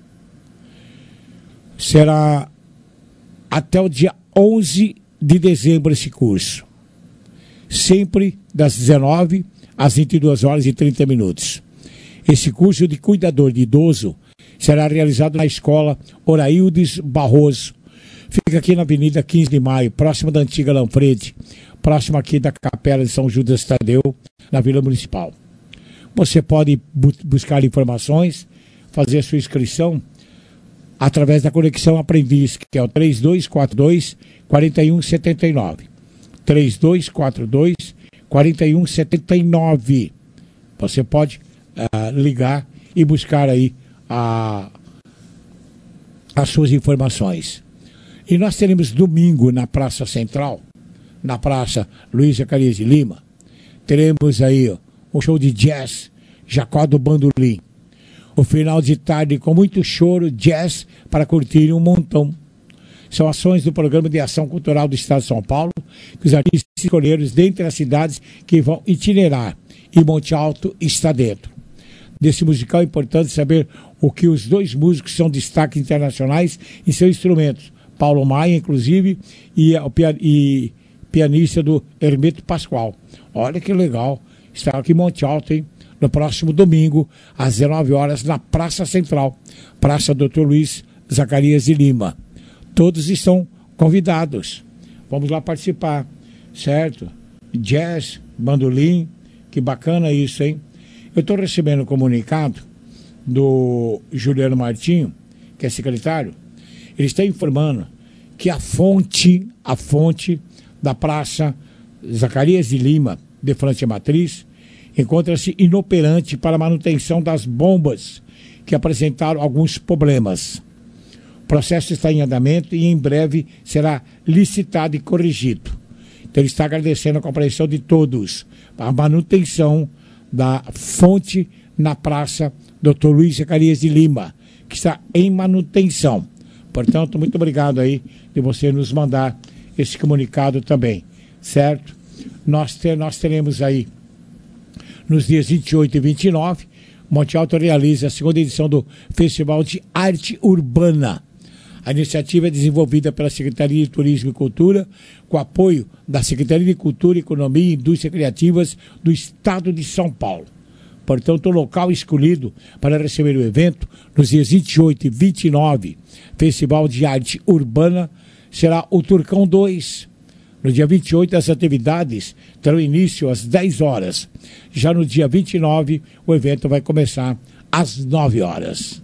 Será até o dia onze de dezembro esse curso. Sempre das dezenove às vinte e duas horas e trinta minutos. Esse curso de cuidador de idoso será realizado na escola Oraildes Barroso. Fica aqui na Avenida quinze de maio, próximo da antiga Lanfredi, próximo aqui da Capela de São Judas Tadeu, na Vila Municipal. Você pode bu- buscar informações, fazer a sua inscrição através da Conexão Aprendiz, que é o três dois quatro dois, quatro um sete nove. três dois quatro dois, quatro um sete nove. Você pode uh, ligar e buscar aí a, as suas informações. E nós teremos domingo na Praça Central, na Praça Luiz Zacarias de Lima, teremos aí ó, um show de jazz, Jacó do Bandolim. O final de tarde com muito choro, jazz para curtir um montão. São ações do Programa de Ação Cultural do Estado de São Paulo, que os artistas escolheram dentre as cidades que vão itinerar, e Monte Alto está dentro. Desse musical é importante saber o que os dois músicos são destaques internacionais em seus instrumentos. Paulo Maia, inclusive, e o pia- e pianista do Hermeto Pascoal. Olha que legal, está aqui em Monte Alto, hein? No próximo domingo, às dezenove horas, na Praça Central, Praça doutor Luiz Zacarias de Lima. Todos estão convidados. Vamos lá participar, certo? Jazz, bandolim, que bacana isso, hein? Eu estou recebendo um comunicado do Juliano Martinho, que é secretário. Ele está informando que a fonte, a fonte da Praça Zacarias de Lima, de frente à matriz, encontra-se inoperante para a manutenção das bombas que apresentaram alguns problemas. O processo está em andamento e em breve será licitado e corrigido. Então ele está agradecendo a compreensão de todos, a manutenção da fonte na Praça doutor Luiz Zacarias de Lima, que está em manutenção. Portanto, muito obrigado aí de você nos mandar esse comunicado também, certo? Nós, ter, nós teremos aí, nos dias vinte e oito e vinte e nove, Monte Alto realiza a segunda edição do Festival de Arte Urbana. A iniciativa é desenvolvida pela Secretaria de Turismo e Cultura, com apoio da Secretaria de Cultura, Economia e Indústria Criativas do Estado de São Paulo. Portanto, o local escolhido para receber o evento, nos dias vinte e oito e vinte e nove, Festival de Arte Urbana, será o Turcão dois. No dia vinte e oito, as atividades terão início às dez horas. Já no dia vinte e nove, o evento vai começar às nove horas.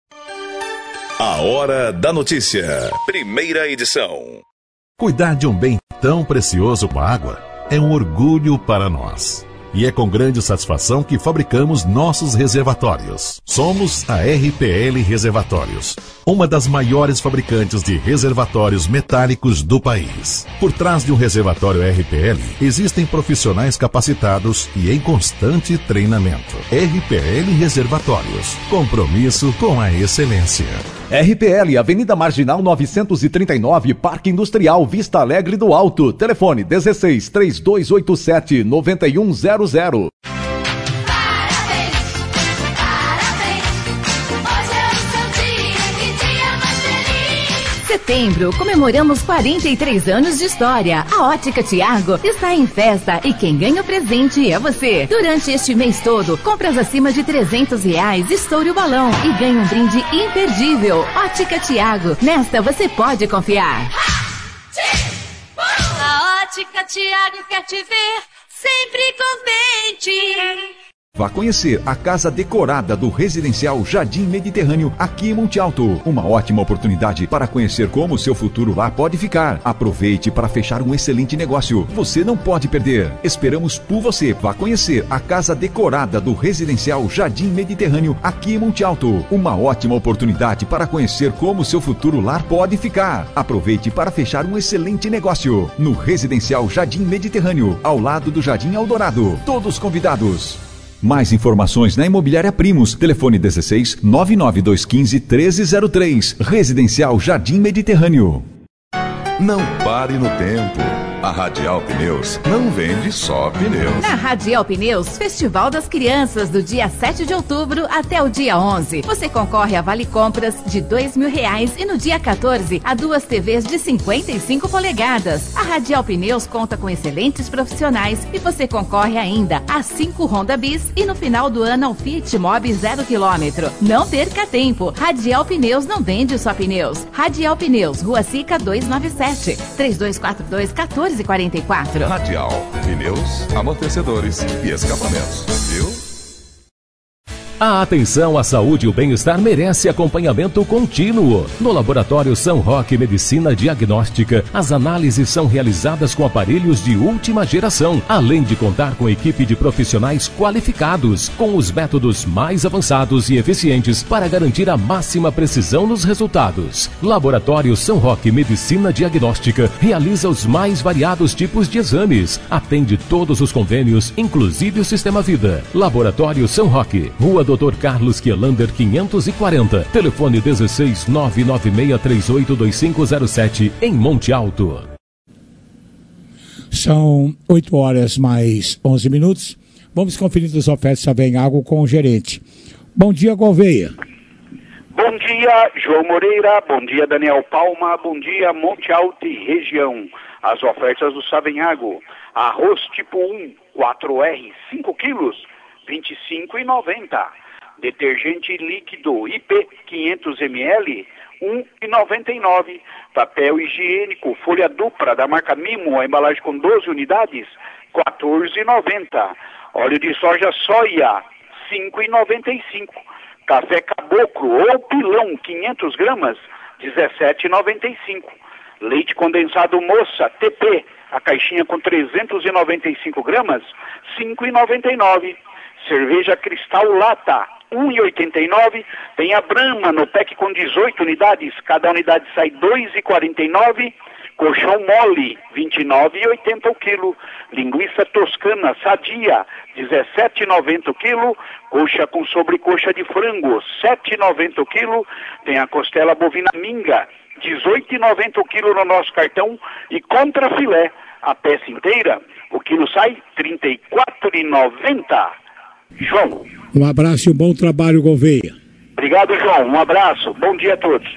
A Hora da Notícia. Primeira edição. Cuidar de um bem tão precioso como a água é um orgulho para nós. E é com grande satisfação que fabricamos nossos reservatórios. Somos a R P L Reservatórios, uma das maiores fabricantes de reservatórios metálicos do país. Por trás de um reservatório R P L, existem profissionais capacitados e em constante treinamento. R P L Reservatórios, compromisso com a excelência. R P L, Avenida Marginal novecentos e trinta e nove, Parque Industrial, Vista Alegre do Alto. Telefone dezesseis, três dois oito sete, nove um zero zero. Parabéns, parabéns, setembro, comemoramos quarenta e três anos de história. A Ótica Tiago está em festa e quem ganha o presente é você. Durante este mês todo, compras acima de trezentos reais, estoure o balão e ganhe um brinde imperdível. Ótica Tiago, nesta você pode confiar. A Ótica Tiago quer te ver sempre contente. Vá conhecer a casa decorada do Residencial Jardim Mediterrâneo aqui em Monte Alto. Uma ótima oportunidade para conhecer como o seu futuro lá pode ficar. Aproveite para fechar um excelente negócio. Você não pode perder. Esperamos por você. Vá conhecer a casa decorada do Residencial Jardim Mediterrâneo aqui em Monte Alto. Uma ótima oportunidade para conhecer como o seu futuro lar pode ficar. Aproveite para fechar um excelente negócio. No Residencial Jardim Mediterrâneo, ao lado do Jardim Eldorado. Todos convidados. Mais informações na Imobiliária Primos. Telefone dezesseis, nove nove dois um cinco, treze zero três. Residencial Jardim Mediterrâneo. Não pare no tempo. A Radial Pneus não vende só pneus. Na Radial Pneus, Festival das Crianças, do dia sete de outubro até o dia onze. Você concorre a vale compras de dois mil reais e no dia quatorze a duas T Vs de cinquenta e cinco polegadas. A Radial Pneus conta com excelentes profissionais e você concorre ainda a cinco Honda Bis e no final do ano ao Fiat Mobi zero quilômetro. Não perca tempo. Radial Pneus não vende só pneus. Radial Pneus, Rua Sica duzentos e noventa e sete, três dois quatro dois, um quatro quatro quatro. Radial, pneus, amortecedores e escapamentos. Viu? A atenção à saúde e o bem-estar merece acompanhamento contínuo. No Laboratório São Roque Medicina Diagnóstica, as análises são realizadas com aparelhos de última geração, além de contar com equipe de profissionais qualificados, com os métodos mais avançados e eficientes para garantir a máxima precisão nos resultados. Laboratório São Roque Medicina Diagnóstica realiza os mais variados tipos de exames, atende todos os convênios, inclusive o Sistema Vida. Laboratório São Roque, Rua doutor Carlos Quielander quinhentos e quarenta, telefone dezesseis, nove nove seis três oito dois cinco zero sete, em Monte Alto. São oito horas mais onze minutos. Vamos conferir as ofertas Sabem Água com o gerente. Bom dia, Gouveia. Bom dia, João Moreira. Bom dia, Daniel Palma. Bom dia, Monte Alto e região. As ofertas do Sabem Água. Arroz tipo um, quatro R, cinco quilos. vinte e cinco reais e noventa centavos. Detergente líquido I P quinhentos mililitros, um real e noventa e nove centavos. Papel higiênico folha dupla da marca Mimo, a embalagem com doze unidades, quatorze reais e noventa centavos. Óleo de soja soia, cinco reais e noventa e cinco centavos. Café caboclo ou pilão, quinhentas gramas, dezessete reais e noventa e cinco centavos. Leite condensado moça, T P, a caixinha com trezentas e noventa e cinco gramas, cinco reais e noventa e nove centavos. Cerveja Cristal Lata, um real e oitenta e nove centavos. Tem a Brahma no pack com dezoito unidades, cada unidade sai dois reais e quarenta e nove centavos. Colchão mole, vinte e nove reais e oitenta centavos o quilo. Linguiça toscana sadia, dezessete reais e noventa centavos o quilo. Coxa com sobrecoxa de frango, sete reais e noventa centavos o quilo. Tem a costela bovina minga, dezoito reais e noventa centavos o quilo no nosso cartão. E contra filé, a peça inteira, o quilo sai trinta e quatro reais e noventa centavos. João. Um abraço e um bom trabalho, Gouveia. Obrigado, João. Um abraço. Bom dia a todos.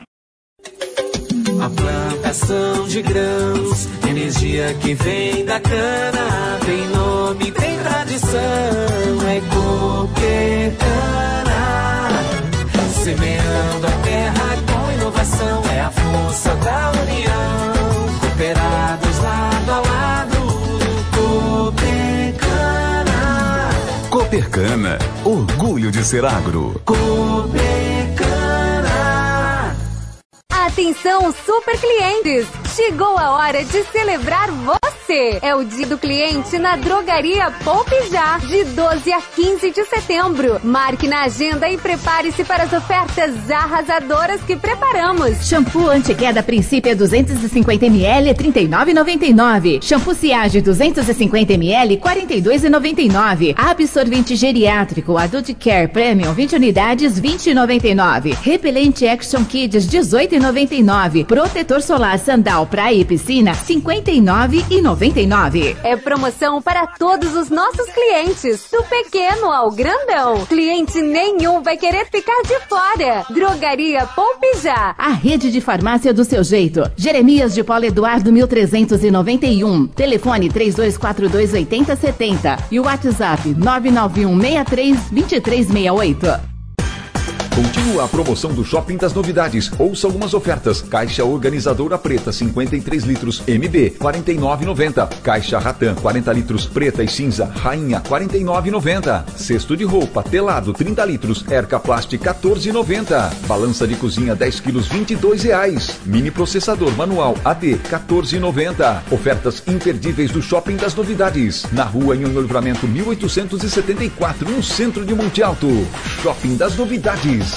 A plantação de grãos, energia que vem da cana, tem nome, tem tradição, é Cooper Cana. Semeando a terra com inovação, é a força da união. Cooperados lado a lado, Cooper Cana. Cooper Cana, orgulho de ser agro. Cooper Cana. Atenção, super clientes! Chegou a hora de celebrar você! É o dia do cliente na Drogaria Poupe Já, de doze a quinze de setembro. Marque na agenda e prepare-se para as ofertas arrasadoras que preparamos. Shampoo anti-queda Princípio duzentos e cinquenta mililitros, trinta e nove reais e noventa e nove centavos. Shampoo Siage duzentos e cinquenta mililitros, quarenta e dois reais e noventa e nove centavos. Absorvente geriátrico Adult Care Premium, vinte unidades, vinte reais e noventa e nove centavos. Repelente Action Kids, dezoito reais e noventa e nove centavos. Protetor solar Sandal Praia e Piscina, cinquenta e nove reais e noventa noventa e nove. É promoção para todos os nossos clientes, do pequeno ao grandão. Cliente nenhum vai querer ficar de fora. Drogaria Poupe Já. A rede de farmácia do seu jeito. Jeremias de Paulo Eduardo mil trezentos e noventa e um. Telefone três dois quatro dois oito zero sete zero e o WhatsApp nove nove um seis três dois três seis oito. Continua a promoção do Shopping das Novidades. Ouça algumas ofertas. Caixa organizadora preta cinquenta e três litros M B quarenta e nove reais e noventa centavos. Caixa Ratan quarenta litros preta e cinza Rainha quarenta e nove reais e noventa centavos. Cesto de roupa telado trinta litros Erca Plast quatorze reais e noventa centavos. Balança de cozinha dez quilos vinte e dois reais. Mini processador manual A D quatorze reais e noventa centavos. Ofertas imperdíveis do Shopping das Novidades. Na rua em Livramento mil oitocentos e setenta e quatro, no centro de Monte Alto. Shopping das Novidades.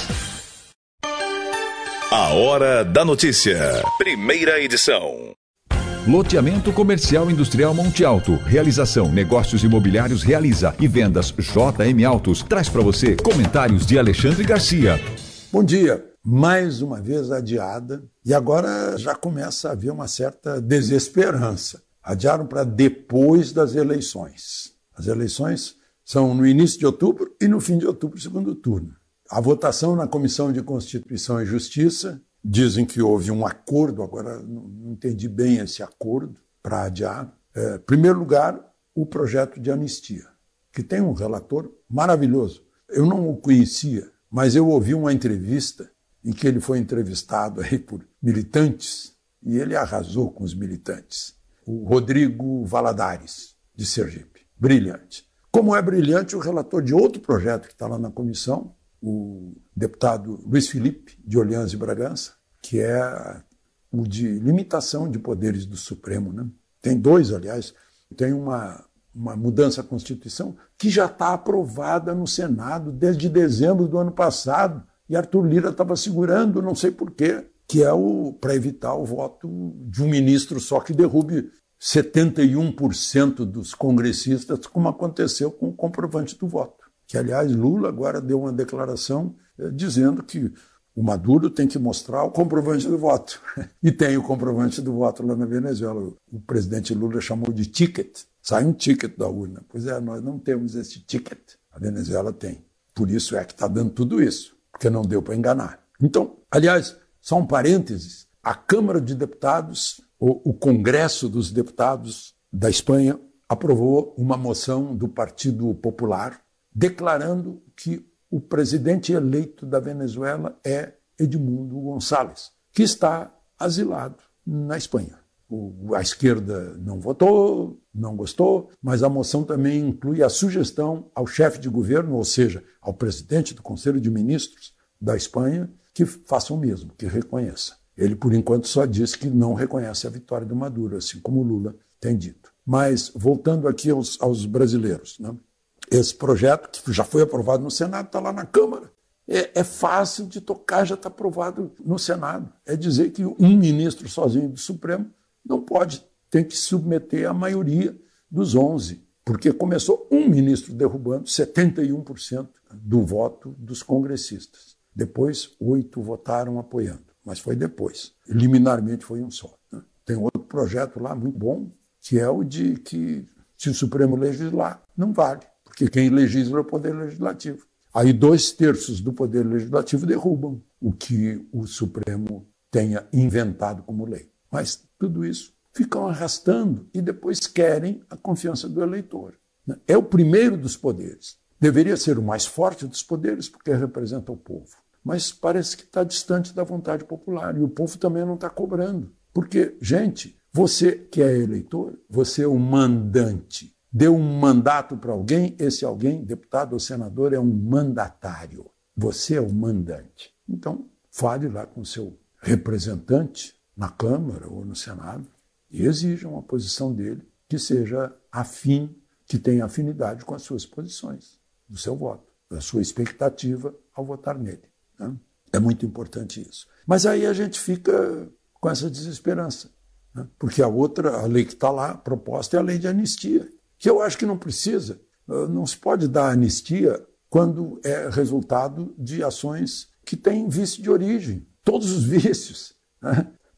A Hora da Notícia. Primeira edição. Loteamento Comercial Industrial Monte Alto. Realização, negócios imobiliários realiza e vendas J M Autos. Traz para você comentários de Alexandre Garcia. Bom dia. Mais uma vez adiada e agora já começa a haver uma certa desesperança. Adiaram para depois das eleições. As eleições são no início de outubro e no fim de outubro, segundo turno. A votação na Comissão de Constituição e Justiça, dizem que houve um acordo, agora não entendi bem esse acordo para adiar. É, em primeiro lugar, o projeto de anistia, que tem um relator maravilhoso. Eu não o conhecia, mas eu ouvi uma entrevista em que ele foi entrevistado aí por militantes e ele arrasou com os militantes. O Rodrigo Valadares, de Sergipe. Brilhante. Como é brilhante o relator de outro projeto que está lá na comissão, o deputado Luiz Felipe, de Orleans e Bragança, que é o de limitação de poderes do Supremo. Né? Tem dois, aliás. Tem uma, uma mudança à Constituição que já está aprovada no Senado desde dezembro do ano passado, e Arthur Lira estava segurando, não sei porquê, que é o para evitar o voto de um ministro só que derrube setenta e um por cento dos congressistas, como aconteceu com o comprovante do voto. Que, aliás, Lula agora deu uma declaração eh, dizendo que o Maduro tem que mostrar o comprovante do voto. E tem o comprovante do voto lá na Venezuela. O presidente Lula chamou de ticket. Sai um ticket da urna. Pois é, nós não temos esse ticket. A Venezuela tem. Por isso é que está dando tudo isso, porque não deu para enganar. Então, aliás, só um parênteses, a Câmara de Deputados, o, o Congresso dos Deputados da Espanha, aprovou uma moção do Partido Popular declarando que o presidente eleito da Venezuela é Edmundo Gonçalves, que está asilado na Espanha. O, a esquerda não votou, não gostou, mas a moção também inclui a sugestão ao chefe de governo, ou seja, ao presidente do Conselho de Ministros da Espanha, que faça o mesmo, que reconheça. Ele, por enquanto, só diz que não reconhece a vitória do Maduro, assim como o Lula tem dito. Mas, voltando aqui aos, aos brasileiros, né? Esse projeto, que já foi aprovado no Senado, está lá na Câmara. É, é fácil de tocar, já está aprovado no Senado. É dizer que um ministro sozinho do Supremo não pode, tem que submeter a maioria dos onze, porque começou um ministro derrubando setenta e um por cento do voto dos congressistas. Depois, oito votaram apoiando, mas foi depois. Liminarmente foi um só. Né? Tem outro projeto lá muito bom, que é o de que, se o Supremo legislar, não vale, porque quem legisla é o Poder Legislativo. Aí dois terços do Poder Legislativo derrubam o que o Supremo tenha inventado como lei. Mas tudo isso ficam arrastando e depois querem a confiança do eleitor. É o primeiro dos poderes. Deveria ser o mais forte dos poderes porque representa o povo. Mas parece que está distante da vontade popular e o povo também não está cobrando. Porque, gente, você que é eleitor, você é o mandante. Deu um mandato para alguém, esse alguém, deputado ou senador, é um mandatário. Você é o mandante. Então, fale lá com o seu representante na Câmara ou no Senado e exija uma posição dele que seja afim, que tenha afinidade com as suas posições, do seu voto, da sua expectativa ao votar nele. Né? É muito importante isso. Mas aí a gente fica com essa desesperança, né? Porque a outra, a lei que está lá proposta é a lei de anistia, que eu acho que não precisa. Não se pode dar anistia quando é resultado de ações que têm vício de origem. Todos os vícios. Né?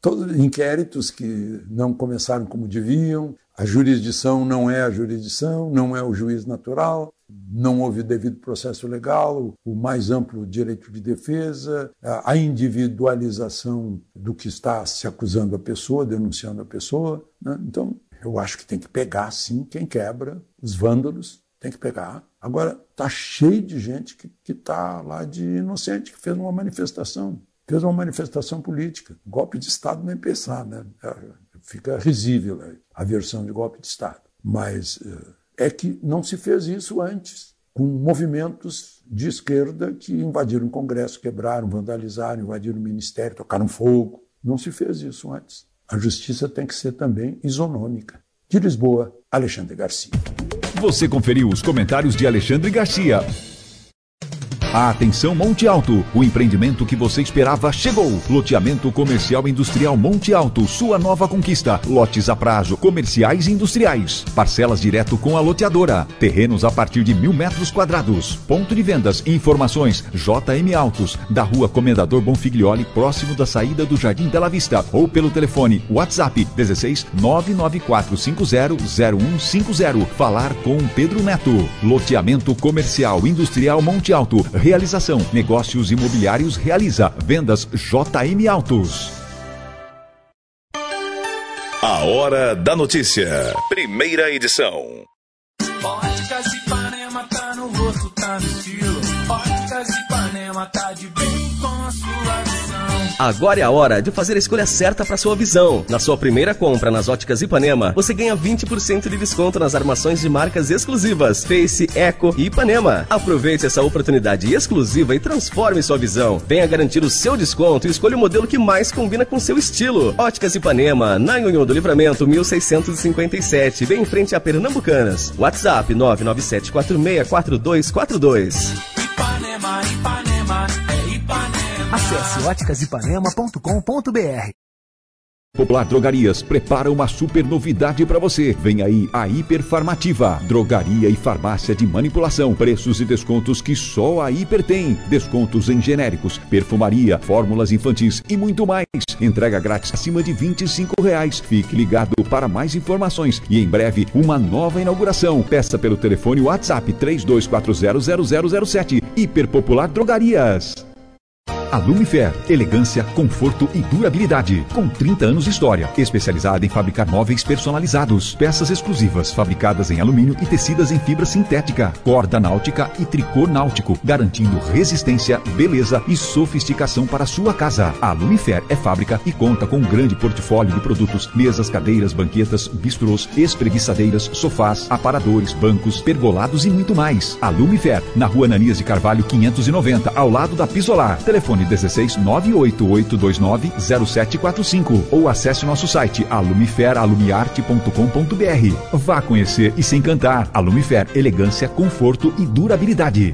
todos inquéritos que não começaram como deviam, a jurisdição não é a jurisdição, não é o juiz natural, não houve devido processo legal, o mais amplo direito de defesa, a individualização do que está se acusando a pessoa, denunciando a pessoa, né? Então, eu acho que tem que pegar, sim, quem quebra, os vândalos, tem que pegar. Agora, está cheio de gente que está lá de inocente, que fez uma manifestação, fez uma manifestação política. Golpe de Estado nem pensar, né? Fica risível a versão de golpe de Estado. Mas é que não se fez isso antes, com movimentos de esquerda que invadiram o Congresso, quebraram, vandalizaram, invadiram o Ministério, tocaram fogo. Não se fez isso antes. A justiça tem que ser também isonômica. De Lisboa, Alexandre Garcia. Você conferiu os comentários de Alexandre Garcia. Atenção Monte Alto, o empreendimento que você esperava chegou. Loteamento comercial industrial Monte Alto, sua nova conquista. Lotes a prazo, comerciais e industriais. Parcelas direto com a loteadora. Terrenos a partir de mil metros quadrados. Ponto de vendas e informações J M Autos, da rua Comendador Bonfiglioli, próximo da saída do Jardim Bela Vista. Ou pelo telefone WhatsApp dezesseis nove nove quatro cinco zero zero um cinco zero. Falar com Pedro Neto. Loteamento comercial industrial Monte Alto. Realização, negócios imobiliários realiza, vendas J M Autos. A Hora da Notícia, primeira edição. Óticas Ipanema tá no rosto, tá no estilo. Óticas Ipanema tá de bem com a sua visão. Agora é a hora de fazer a escolha certa para sua visão. Na sua primeira compra nas Óticas Ipanema, você ganha vinte por cento de desconto nas armações de marcas exclusivas Face, Eco e Ipanema. Aproveite essa oportunidade exclusiva e transforme sua visão. Venha garantir o seu desconto e escolha o modelo que mais combina com seu estilo. Óticas Ipanema, na Nhonhô do Livramento, mil seiscentos e cinquenta e sete, bem em frente a Pernambucanas. WhatsApp nove nove sete quatro seis quatro dois quatro dois. Ipanema, Ipanema, é Ipanema. Acesse óticas ipanema ponto com ponto b r. Popular Drogarias prepara uma super novidade para você. Vem aí a Hiperfarmativa, drogaria e farmácia de manipulação. Preços e descontos que só a Hiper tem. Descontos em genéricos, perfumaria, fórmulas infantis e muito mais. Entrega grátis acima de vinte e cinco reais. Fique ligado para mais informações e em breve uma nova inauguração. Peça pelo telefone WhatsApp três dois quatro zero zero zero zero sete. Hiper Popular Drogarias. A Lumifer, elegância, conforto e durabilidade. Com trinta anos de história, especializada em fabricar móveis personalizados, peças exclusivas, fabricadas em alumínio e tecidas em fibra sintética, corda náutica e tricô náutico, garantindo resistência, beleza e sofisticação para a sua casa. A Lumifer é fábrica e conta com um grande portfólio de produtos, mesas, cadeiras, banquetas, bistrôs, espreguiçadeiras, sofás, aparadores, bancos, pergolados e muito mais. A Lumifer, na rua Ananias de Carvalho quinhentos e noventa, ao lado da Pisolar. Telefone dezesseis nove oito oito dois nove zero sete quatro cinco ou acesse nosso site alumifer alumiarte ponto com ponto b r. Vá conhecer e se encantar. A Lumifer, elegância, conforto e durabilidade.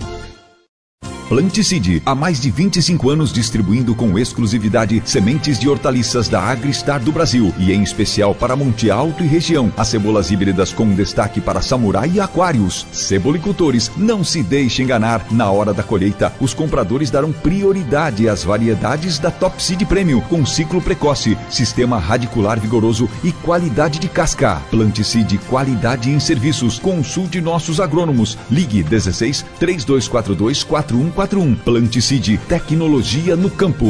Planticide, há mais de vinte e cinco anos distribuindo com exclusividade sementes de hortaliças da Agristar do Brasil e em especial para Monte Alto e região. As cebolas híbridas com destaque para samurai e aquários. Cebolicultores, não se deixe enganar. Na hora da colheita, os compradores darão prioridade às variedades da Top Seed Premium com ciclo precoce, sistema radicular vigoroso e qualidade de casca. Planticide, qualidade em serviços. Consulte nossos agrônomos. Ligue dezesseis três dois quatro dois quatro um quatro um. Planticide, tecnologia no campo.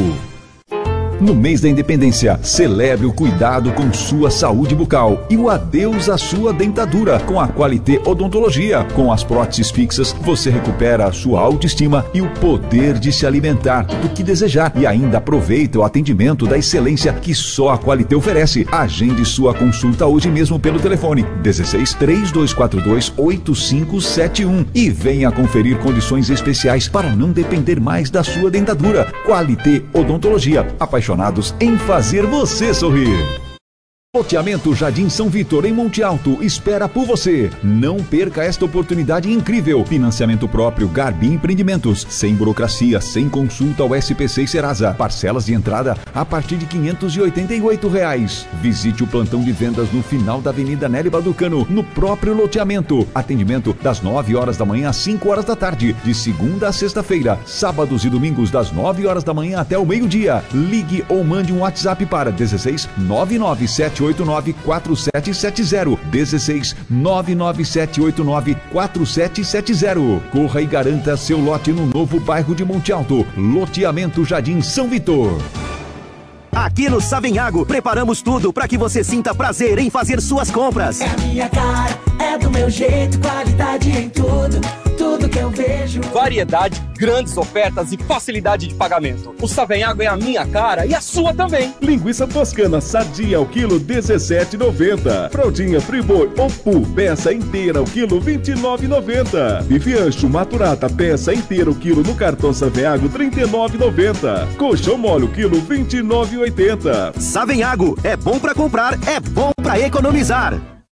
No mês da Independência, celebre o cuidado com sua saúde bucal e o adeus à sua dentadura com a Qualité Odontologia. Com as próteses fixas, você recupera a sua autoestima e o poder de se alimentar do que desejar e ainda aproveita o atendimento da excelência que só a Qualité oferece. Agende sua consulta hoje mesmo pelo telefone dezesseis três dois quatro dois oito cinco sete um e venha conferir condições especiais para não depender mais da sua dentadura. Qualité Odontologia, apaixonados em fazer você sorrir. Loteamento Jardim São Vitor, em Monte Alto, espera por você. Não perca esta oportunidade incrível. Financiamento próprio, Garbi Empreendimentos. Sem burocracia, sem consulta ao S P C e Serasa. Parcelas de entrada a partir de quinhentos e oitenta e oito reais. Visite o plantão de vendas no final da Avenida Nélio Balducano, no próprio loteamento. Atendimento das nove horas da manhã às cinco horas da tarde, de segunda a sexta-feira. Sábados e domingos das nove horas da manhã até o meio-dia. Ligue ou mande um WhatsApp para dezesseis nove nove sete oito nove quatro sete sete zero. dezesseis nove nove sete oito nove quatro sete sete zero. Corra e garanta seu lote no novo bairro de Monte Alto. Loteamento Jardim São Vitor. Aqui no Savenhago, preparamos tudo para que você sinta prazer em fazer suas compras. É a minha cara, é do meu jeito, qualidade em tudo, tudo que eu vejo. Variedade, grandes ofertas e facilidade de pagamento. O Savenhago é a minha cara e a sua também. Linguiça toscana sadia ao quilo dezessete e noventa. Fraldinha Friboi Opu, peça inteira ao quilo vinte e nove e noventa. Bife ancho maturata, peça inteira ao quilo no cartão Savenhago trinta e nove e noventa. Colchão mole o quilo vinte e nove e oitenta. Savenhago, é bom pra comprar, é bom pra economizar.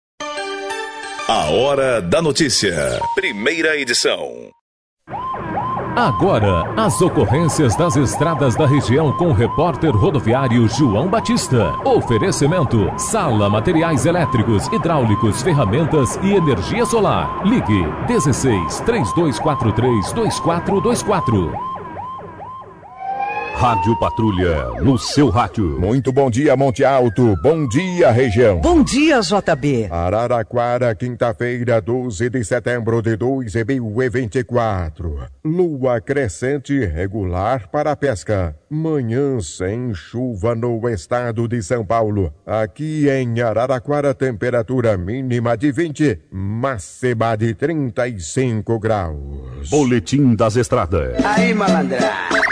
A Hora da Notícia. Primeira edição. Agora, as ocorrências das estradas da região com o repórter rodoviário João Batista. Oferecimento: Sala Materiais Elétricos, Hidráulicos, Ferramentas e Energia Solar. Ligue dezesseis, três dois quatro três, dois quatro dois quatro. Rádio Patrulha, no seu rádio. Muito bom dia, Monte Alto. Bom dia, região. Bom dia, J B. Araraquara, quinta-feira, doze de setembro de dois mil e vinte e quatro. Lua crescente regular para a pesca. Manhã sem chuva no estado de São Paulo. Aqui em Araraquara, temperatura mínima de vinte, máxima de trinta e cinco graus. Boletim das estradas. Aí, malandra.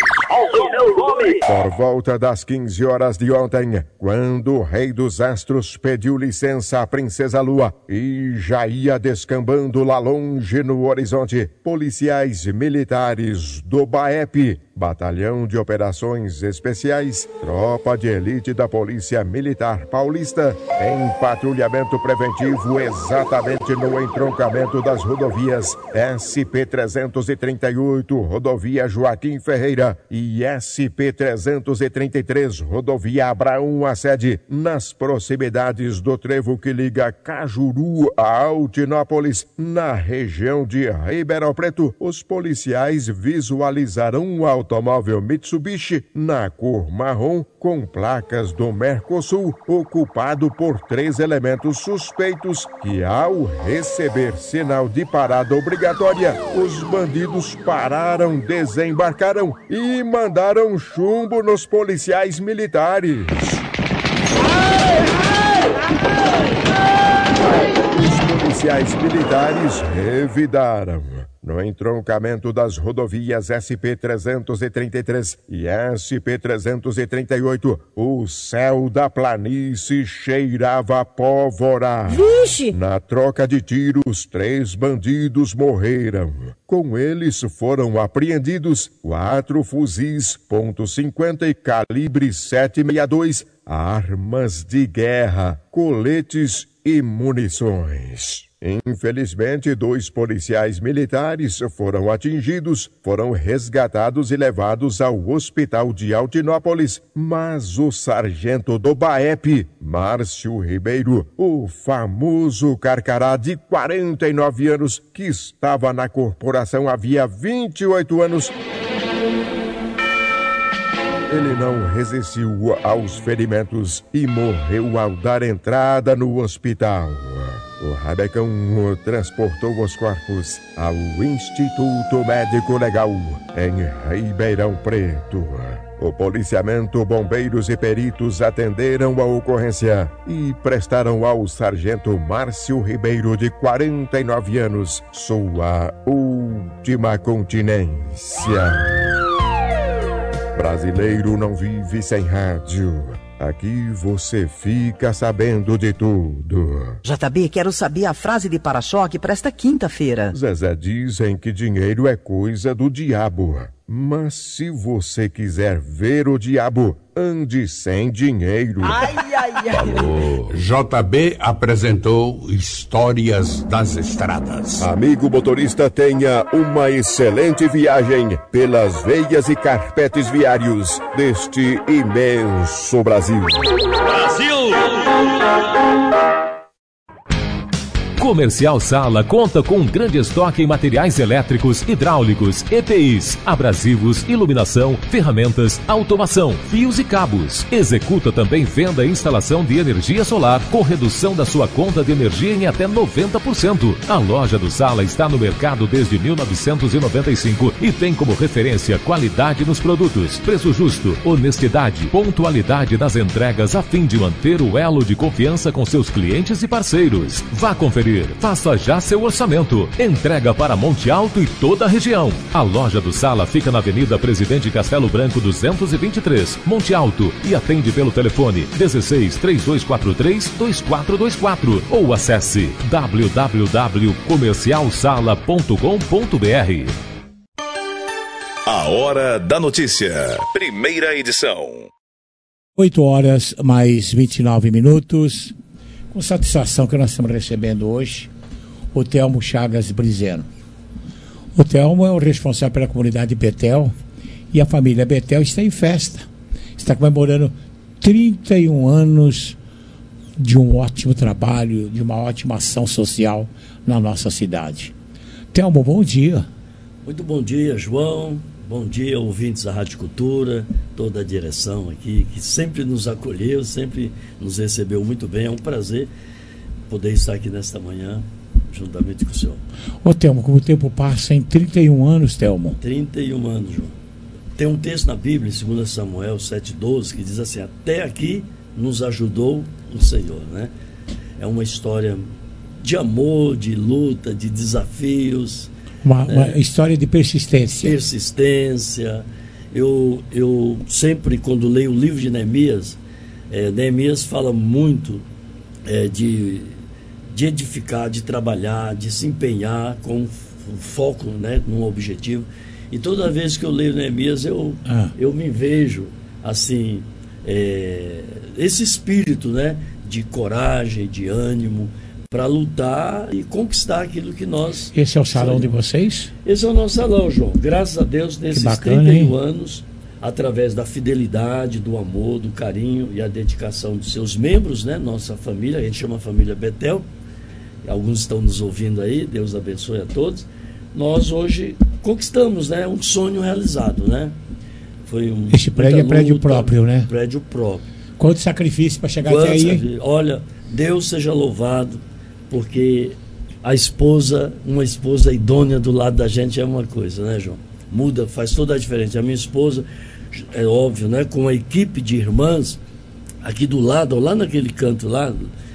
Por volta das quinze horas de ontem, quando o Rei dos Astros pediu licença à Princesa Lua e já ia descambando lá longe no horizonte, policiais militares do BAEP, Batalhão de Operações Especiais, tropa de elite da Polícia Militar Paulista, em patrulhamento preventivo exatamente no entroncamento das rodovias S P trezentos e trinta e oito, rodovia Joaquim Ferreira, e S P trezentos e trinta e três, rodovia Abraão Assede, nas proximidades do trevo que liga Cajuru a Altinópolis, na região de Ribeirão Preto. Os policiais visualizaram um automóvel Mitsubishi na cor marrom com placas do Mercosul, ocupado por três elementos suspeitos que, ao receber sinal de parada obrigatória, os bandidos pararam, desembarcaram e mandaram chumbo nos policiais militares. Os policiais militares revidaram. No entroncamento das rodovias S P trezentos e trinta e três e S P trezentos e trinta e oito, o céu da planície cheirava a pólvora. Vixe! Na troca de tiros, três bandidos morreram. Com eles foram apreendidos quatro fuzis ponto cinquenta e calibre sete sessenta e dois, armas de guerra, coletes e munições. Infelizmente, dois policiais militares foram atingidos, foram resgatados e levados ao hospital de Altinópolis, mas o sargento do BAEP, Márcio Ribeiro, o famoso Carcará de quarenta e nove anos, que estava na corporação havia vinte e oito anos, ele não resistiu aos ferimentos e morreu ao dar entrada no hospital. O Rabecão transportou os corpos ao Instituto Médico Legal, em Ribeirão Preto. O policiamento, bombeiros e peritos atenderam a ocorrência e prestaram ao sargento Márcio Ribeiro, de quarenta e nove anos, sua última continência. Brasileiro não vive sem rádio. Aqui você fica sabendo de tudo. J B, quero saber a frase de para-choque para esta quinta-feira. Zezé, dizem que dinheiro é coisa do diabo. Mas se você quiser ver o diabo, ande sem dinheiro. Ai, ai, ai. J B apresentou Histórias das Estradas. Amigo motorista, tenha uma excelente viagem pelas veias e carpetes viários deste imenso Brasil. Brasil! Comercial Sala conta com um grande estoque em materiais elétricos, hidráulicos, E P Is, abrasivos, iluminação, ferramentas, automação, fios e cabos. Executa também venda e instalação de energia solar com redução da sua conta de energia em até noventa por cento. A loja do Sala está no mercado desde mil novecentos e noventa e cinco e tem como referência qualidade nos produtos, preço justo, honestidade, pontualidade nas entregas a fim de manter o elo de confiança com seus clientes e parceiros. Vá conferir. Faça já seu orçamento. Entrega para Monte Alto e toda a região. A loja do Sala fica na Avenida Presidente Castelo Branco duzentos e vinte e três, Monte Alto, e atende pelo telefone dezesseis, três dois quatro três, dois quatro dois quatro ou acesse w w w ponto comercial sala ponto com ponto b r. A Hora da Notícia. Primeira edição. oito horas mais vinte e nove minutos. Com satisfação que nós estamos recebendo hoje o Telmo Chagas Brizeno. O Telmo é o responsável pela comunidade Betel e a família Betel está em festa. Está comemorando trinta e um anos de um ótimo trabalho, de uma ótima ação social na nossa cidade. Telmo, bom dia. Muito bom dia, João. Bom dia, ouvintes da Rádio Cultura, toda a direção aqui, que sempre nos acolheu, sempre nos recebeu muito bem. É um prazer poder estar aqui nesta manhã, juntamente com o senhor. Ô, Telmo, como o tempo passa em trinta e um anos, Telmo? trinta e um anos, João. Tem um texto na Bíblia, em dois Samuel sete, doze, que diz assim: até aqui nos ajudou o Senhor, né? É uma história de amor, de luta, de desafios. Uma, uma é, história de persistência. Persistência. Eu, eu sempre, quando leio o livro de Neemias, é, Neemias fala muito é, de, de edificar, de trabalhar, de se empenhar com foco, né, num objetivo. E toda vez que eu leio Neemias, eu, ah. eu me vejo assim, é, esse espírito, né, de coragem, de ânimo, para lutar e conquistar aquilo que nós... Esse é o salão sabemos. De vocês? Esse é o nosso salão, João. Graças a Deus, nesses bacana, trinta e um anos, através da fidelidade, do amor, do carinho e a dedicação de seus membros, né? Nossa família, a gente chama a família Betel. Alguns estão nos ouvindo aí, Deus abençoe a todos. Nós hoje conquistamos, né, um sonho realizado, né? Foi um... Esse prédio é prédio luta, próprio, né? Prédio próprio. Quanto sacrifício para chegar Quanto até aí? Olha, Deus seja louvado, porque a esposa, uma esposa idônea do lado da gente é uma coisa, né, João? Muda, faz toda a diferença. A minha esposa, é óbvio, né, com a equipe de irmãs, aqui do lado, lá naquele canto lá,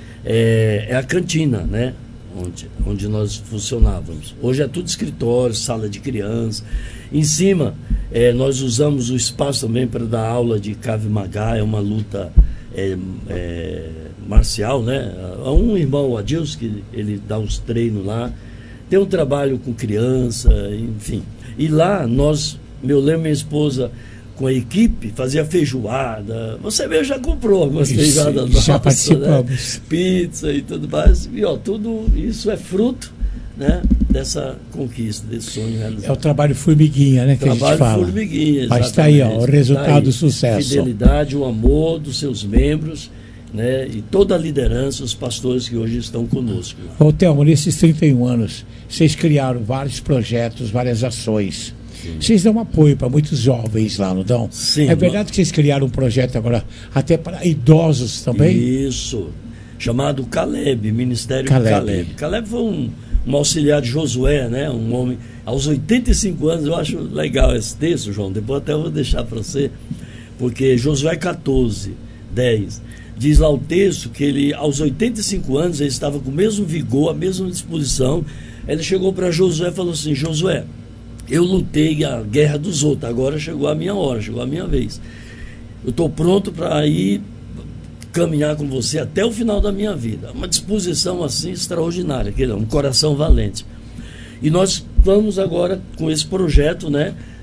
é, é a cantina, né, onde, onde nós funcionávamos. Hoje é tudo escritório, sala de criança. Em cima, é, nós usamos o espaço também para dar aula de Krav Maga, é uma luta... É, é, marcial, né? Há um irmão, o Adilson, que ele dá uns treinos lá, tem um trabalho com criança, enfim. E lá nós, meu lembro, minha esposa com a equipe fazia feijoada. Você mesmo já comprou algumas feijoadas nossas, já participamos, né? Pizza e tudo mais. E ó, tudo isso é fruto, né, dessa conquista, desse sonho realizado. É o trabalho formiguinha, né, que trabalho a gente fala. Formiguinha, mas está aí, ó, o resultado tá do sucesso. Fidelidade, o amor dos seus membros, né, e toda a liderança, os pastores que hoje estão conosco. Ô, Telmo, nesses trinta e um anos, vocês criaram vários projetos, várias ações. Sim. Vocês dão apoio para muitos jovens lá, não dão? Sim. É verdade que vocês criaram um projeto agora até para idosos também? Isso. Chamado Caleb, Ministério Caleb. Caleb. Caleb foi um, um auxiliar de Josué, né? Um homem aos oitenta e cinco anos. Eu acho legal esse texto, João. Depois até eu vou deixar para você, porque Josué catorze, dez diz lá o texto que ele, aos oitenta e cinco anos, ele estava com o mesmo vigor, a mesma disposição. Ele chegou para Josué e falou assim: Josué, eu lutei a guerra dos outros, agora chegou a minha hora, chegou a minha vez. Eu estou pronto para ir caminhar com você até o final da minha vida. Uma disposição assim extraordinária, um coração valente. E nós vamos agora com esse projeto, né,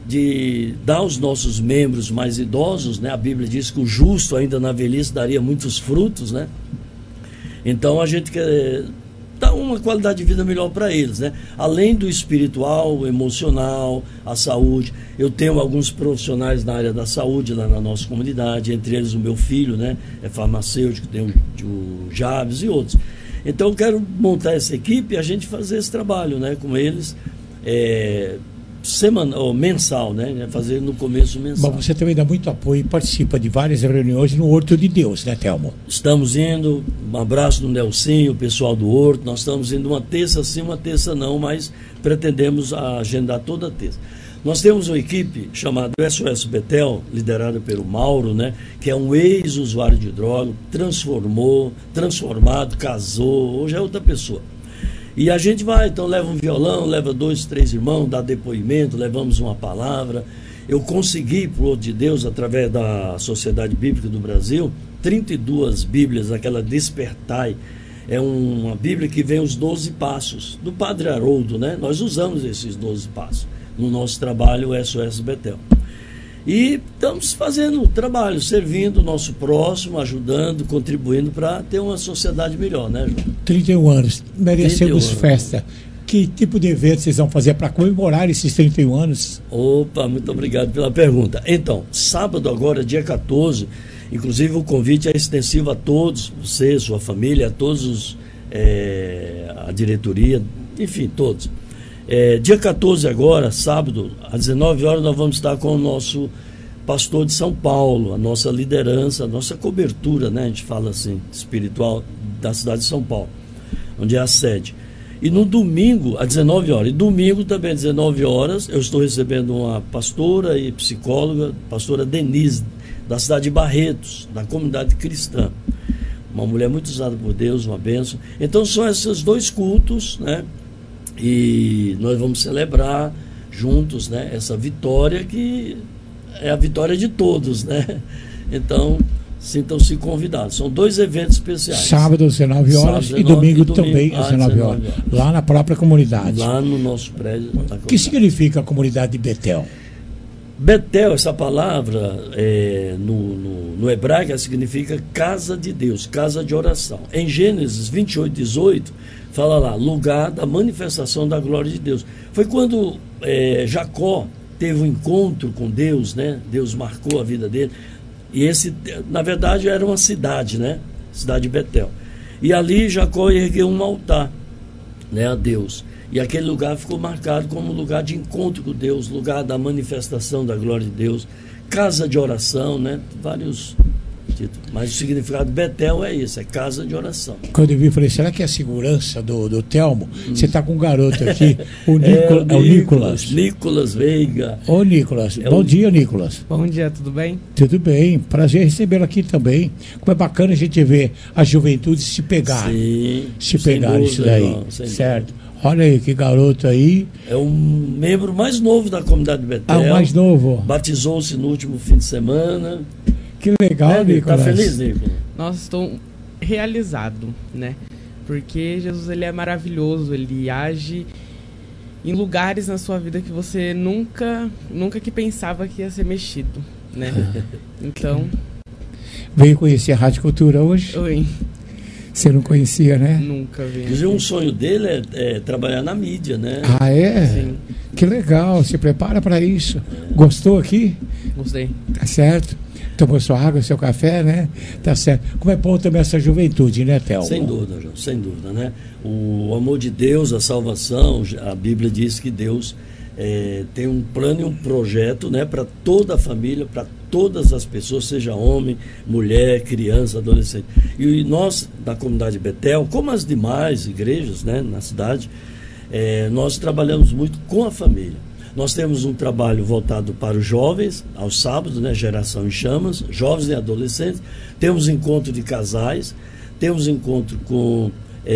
de dar aos nossos membros mais idosos, né? A Bíblia diz que o justo ainda na velhice daria muitos frutos, né? Então a gente quer dar uma qualidade de vida melhor para eles, né? Além do espiritual, emocional, a saúde. Eu tenho alguns profissionais na área da saúde lá na nossa comunidade, entre eles o meu filho, né? É farmacêutico, tem o, o Javes e outros. Então eu quero montar essa equipe e a gente fazer esse trabalho, né? Com eles, é, semanal, ou mensal, né? Fazer no começo mensal. Mas você também dá muito apoio e participa de várias reuniões no Horto de Deus, né, Telmo? Estamos indo, um abraço do Nelsinho, o pessoal do Horto, nós estamos indo uma terça sim, uma terça não, mas pretendemos agendar toda terça. Nós temos uma equipe chamada S O S Betel, liderada pelo Mauro, né, que é um ex-usuário de droga, transformou, transformado, casou, hoje é outra pessoa. E a gente vai, então leva um violão, leva dois, três irmãos, dá depoimento, levamos uma palavra. Eu consegui, por outro de Deus, através da Sociedade Bíblica do Brasil, trinta e duas Bíblias, aquela Despertai. É uma Bíblia que vem os doze passos, do Padre Haroldo, né? Nós usamos esses doze passos no nosso trabalho S O S Betel. E estamos fazendo trabalho, servindo o nosso próximo, ajudando, contribuindo para ter uma sociedade melhor, né, João? trinta e um anos, merecemos festa. Que tipo de evento vocês vão fazer para comemorar esses trinta e um anos? Opa, muito obrigado pela pergunta. Então, sábado agora, dia quatorze, inclusive o convite é extensivo a todos, você, sua família, a todos os, é, a diretoria, enfim, todos. É, dia quatorze agora, sábado, às dezenove horas, nós vamos estar com o nosso pastor de São Paulo, a nossa liderança, a nossa cobertura, né, a gente fala assim, espiritual, da cidade de São Paulo, onde é a sede. E no domingo, às dezenove horas, e domingo também às dezenove horas, eu estou recebendo uma pastora e psicóloga, pastora Denise, da cidade de Barretos, da comunidade cristã. Uma mulher muito usada por Deus, uma bênção. Então são esses dois cultos, né? E nós vamos celebrar juntos, né, essa vitória que é a vitória de todos, né? Então, sintam-se convidados. São dois eventos especiais. Sábado às dezenove horas Sábado, e, domingo e domingo também às dezenove horas. Lá na própria comunidade. Lá no nosso prédio. O que significa a comunidade de Betel? Betel, essa palavra é, no, no, no hebraico significa casa de Deus, casa de oração. Em Gênesis vinte e oito, dezoito, fala lá, lugar da manifestação da glória de Deus. Foi quando é, Jacó teve um encontro com Deus, né? Deus marcou a vida dele. E esse, na verdade, era uma cidade, né? Cidade de Betel. E ali Jacó ergueu um altar, né, a Deus. E aquele lugar ficou marcado como lugar de encontro com Deus, lugar da manifestação da glória de Deus, casa de oração, né? Vários títulos. Mas o significado de Betel é isso, é casa de oração. Quando eu vi, eu falei, será que é a segurança do, do Telmo? Hum. Você está com um garoto aqui, o, Nicola, é, o, é o Nicolas. Nicolas Veiga. Ô, Nicolas. É Bom o... dia, Nicolas. Bom dia, tudo bem? Tudo bem. Prazer recebê-lo aqui também. Como é bacana a gente ver a juventude se pegar. Sim. Se pegar isso daí. Irmão, certo. Dúvida. Olha aí, que garoto aí. É um membro mais novo da comunidade de Betel. Ah, o mais novo. Batizou-se no último fim de semana. Que legal, é, Nicolas. Tá feliz, Nicolas? Nossa, estou realizado, né? Porque Jesus, ele é maravilhoso, ele age em lugares na sua vida que você nunca, nunca que pensava que ia ser mexido, né? Então... Veio conhecer a Rádio Cultura hoje? Oi. Você não conhecia, né? Nunca vi. Inclusive, um sonho dele é, é trabalhar na mídia, né? Ah, é? Sim. Que legal, se prepara para isso. É. Gostou aqui? Gostei. Tá certo. Tomou sua água, seu café, né? Tá certo. Como é bom também essa juventude, né, Telmo? Sem dúvida, João, sem dúvida, né? O amor de Deus, a salvação, a Bíblia diz que Deus é, tem um plano e um projeto, né, para toda a família, para todas as pessoas, seja homem, mulher, criança, adolescente. E nós, da comunidade Betel, como as demais igrejas, né, na cidade, é, nós trabalhamos muito com a família. Nós temos um trabalho voltado para os jovens, aos sábados, né, Geração em Chamas, jovens e adolescentes. Temos encontro de casais, temos encontro com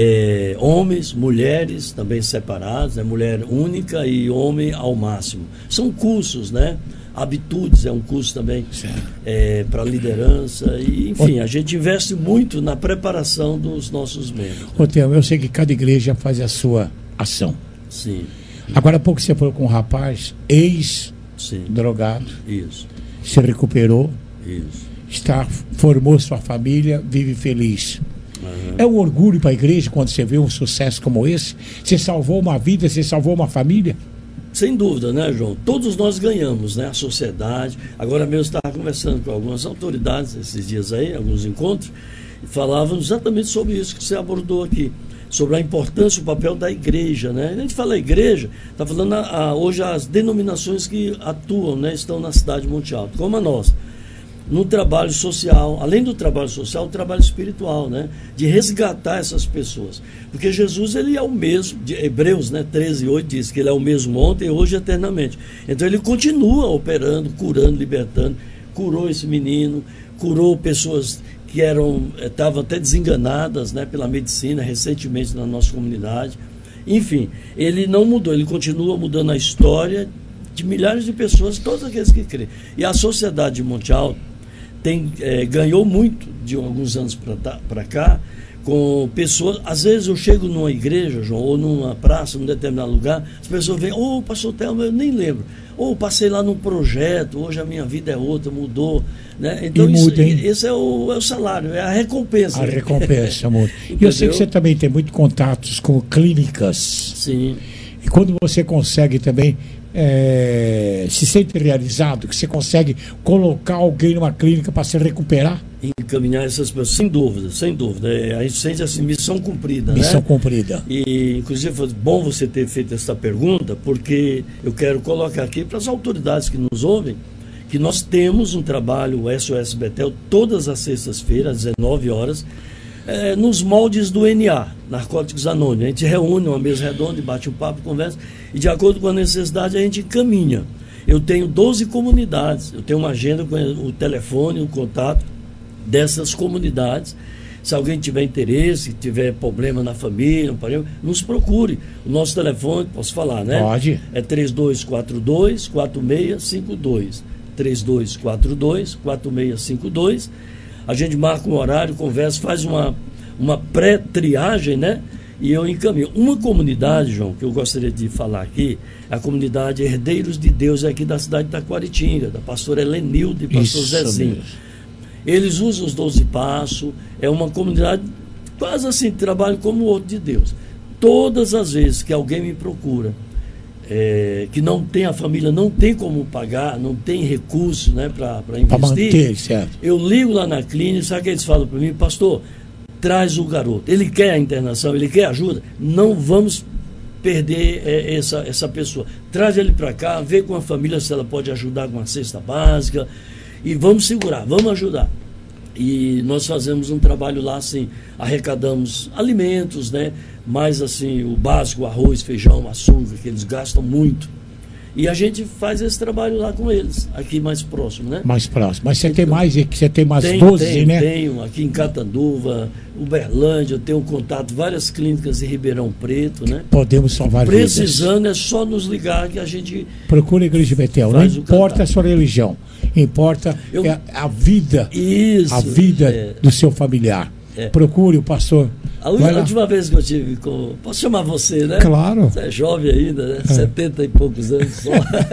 é, homens, mulheres também separados, né, mulher única e homem ao máximo. São cursos, né? Habitudes é um curso também é, para liderança. E, enfim, a gente investe muito na preparação dos nossos membros. Né? Ô, Theo, eu sei que cada igreja faz a sua ação. Sim. Agora há pouco você falou com um rapaz, ex Sim. drogado. Isso. Se recuperou. Isso. Está, formou sua família, vive feliz. Uhum. É um orgulho para a igreja quando você vê um sucesso como esse. Você salvou uma vida, você salvou uma família. Sem dúvida, né, João? Todos nós ganhamos, né? A sociedade. Agora mesmo estava conversando com algumas autoridades esses dias aí, alguns encontros, e falavam exatamente sobre isso que você abordou aqui, sobre a importância e o papel da igreja, né? A gente fala igreja, está falando a, a, hoje as denominações que atuam, né? Estão na cidade de Monte Alto, como a nossa. No trabalho social, além do trabalho social, o trabalho espiritual, né? De resgatar essas pessoas. Porque Jesus, ele é o mesmo, de Hebreus, né? treze, oito diz que ele é o mesmo ontem, hoje e eternamente. Então ele continua operando, curando, libertando. Curou esse menino, curou pessoas que eram, estavam até desenganadas, né? Pela medicina, recentemente na nossa comunidade. Enfim, ele não mudou, ele continua mudando a história de milhares de pessoas, todos aqueles que creem. E a sociedade de Monte Alto Tem, é, ganhou muito de alguns anos para cá, com pessoas. Às vezes eu chego numa igreja, João, ou numa praça, num determinado lugar, as pessoas vêm, ô, oh, pastor Thelma, eu nem lembro. Ou oh, passei lá num projeto, hoje a minha vida é outra, mudou. Né? Então, isso, muda, esse é o, é o salário, é a recompensa. A recompensa muda. E eu sei que você também tem muitos contatos com clínicas. Sim. E quando você consegue também. É, se sente realizado, que você consegue colocar alguém numa clínica para se recuperar? Encaminhar essas pessoas, sem dúvida, sem dúvida. É, a gente sente assim, missão cumprida. Missão né? cumprida. E, inclusive, foi bom você ter feito essa pergunta, porque eu quero colocar aqui para as autoridades que nos ouvem, que nós temos um trabalho, o S O S Betel, todas as sextas-feiras, às dezenove horas, É, nos moldes do N A, Narcóticos Anônimos. A gente reúne uma mesa redonda, bate um papo, conversa, e de acordo com a necessidade a gente encaminha. Eu tenho doze comunidades, eu tenho uma agenda com o telefone, o contato dessas comunidades. Se alguém tiver interesse, tiver problema na família, nos procure. O nosso telefone, posso falar, né? Pode. É três dois quatro dois, quatro seis cinco dois. três dois quatro dois, quatro seis cinco dois. A gente marca um horário, conversa, faz uma, uma pré-triagem, né? E eu encaminho. Uma comunidade, João, que eu gostaria de falar aqui, é a comunidade Herdeiros de Deus, aqui da cidade de Taquaritinga, da pastora Helenilde e pastor Isso Zezinho. Mesmo. Eles usam os doze passos, é uma comunidade quase assim, trabalho como o outro de Deus. Todas as vezes que alguém me procura, É, que não tem, a família não tem como pagar, não tem recurso, né, para investir, pra manter, certo. Eu ligo lá na clínica, sabe o que eles falam para mim? Pastor, traz o garoto, ele quer a internação, ele quer ajuda, não vamos perder é, essa, essa pessoa, traz ele para cá, vê com a família se ela pode ajudar com uma cesta básica e vamos segurar, vamos ajudar. E nós fazemos um trabalho lá, assim, arrecadamos alimentos, né? Mais assim, o básico, arroz, feijão, açúcar, que eles gastam muito. E a gente faz esse trabalho lá com eles, aqui mais próximo, né? Mais próximo. Mas você tem mais, você tem umas tem, doze, tem, né? Tenho, aqui em Catanduva, Uberlândia, eu tenho contato, várias clínicas em Ribeirão Preto, né? Podemos salvar vidas. Precisando, é só nos ligar que a gente... Procura a Igreja Betel, não importa a sua religião, importa eu, é a vida, isso, a vida é, do seu familiar. É. Procure o pastor. A, a última vez que eu tive com... Posso chamar você, né? Claro. Você é jovem ainda, né? É. setenta e poucos anos só.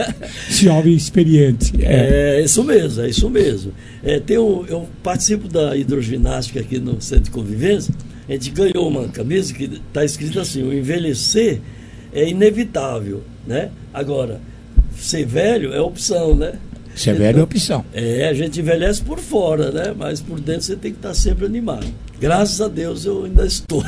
Jovem experiente. É. é isso mesmo, é isso mesmo. É, tem um, eu participo da hidroginástica aqui no Centro de Convivência. A gente ganhou uma camisa que está escrito assim: o envelhecer é inevitável, né? Agora, ser velho é opção, né? Ser velho é opção. É, a gente envelhece por fora, né? Mas por dentro você tem que estar sempre animado. Graças a Deus eu ainda estou.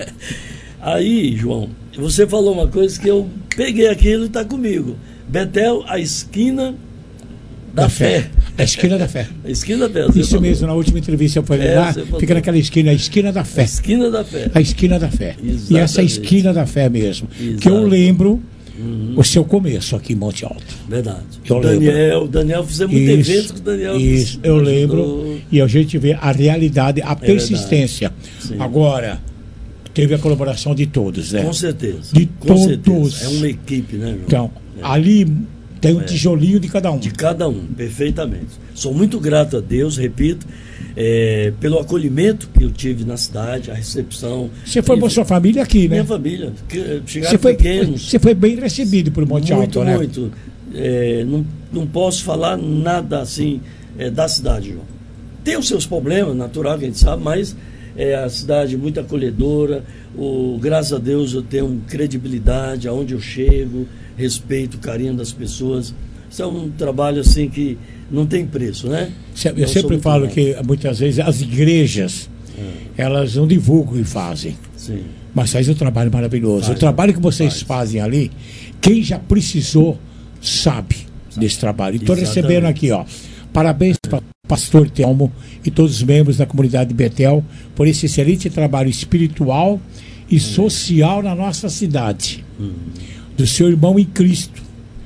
Aí, João, você falou uma coisa que eu peguei aquilo e está comigo. Betel, a esquina da, da fé. fé. A esquina da fé. A esquina da fé. Isso falou. Mesmo, na última entrevista eu falei é, lá, fica naquela esquina, a esquina da fé. A esquina da fé. A esquina da fé. Exatamente. E essa esquina da fé mesmo. Exato. Que eu lembro... Uhum. O seu começo aqui em Monte Alto. Verdade. Eu Daniel, lembro. Daniel, fizemos muito evento com o Daniel. Isso, eu ajudou. lembro. E a gente vê a realidade, a é persistência. Agora, teve a colaboração de todos, né? Com certeza. De com todos. Certeza. É uma equipe, né, João? Então, é. ali tem um é. tijolinho de cada um. De cada um, perfeitamente. Sou muito grato a Deus, repito. É, pelo acolhimento que eu tive na cidade, a recepção. Você formou sua família aqui, né? Minha família. Chegaram você foi, pequenos. Você foi bem recebido por Monte muito, Alto, né? Muito, muito. É, não posso falar nada assim é, da cidade, João. Tem os seus problemas, natural que a gente sabe, mas é a cidade muito acolhedora. O, graças a Deus eu tenho credibilidade aonde eu chego, respeito, carinho das pessoas. Isso é um trabalho assim que não tem preço, né? Eu, eu sempre falo bom. que muitas vezes as igrejas é. elas não divulgam e fazem. Sim. Mas faz um trabalho maravilhoso. Faz, o trabalho que vocês faz. fazem ali, quem já precisou sabe, sabe. desse trabalho. Estou recebendo aqui, ó. Parabéns para o pastor Telmo e todos os membros da comunidade de Betel por esse excelente trabalho espiritual e hum. social na nossa cidade. Hum. Do seu irmão em Cristo,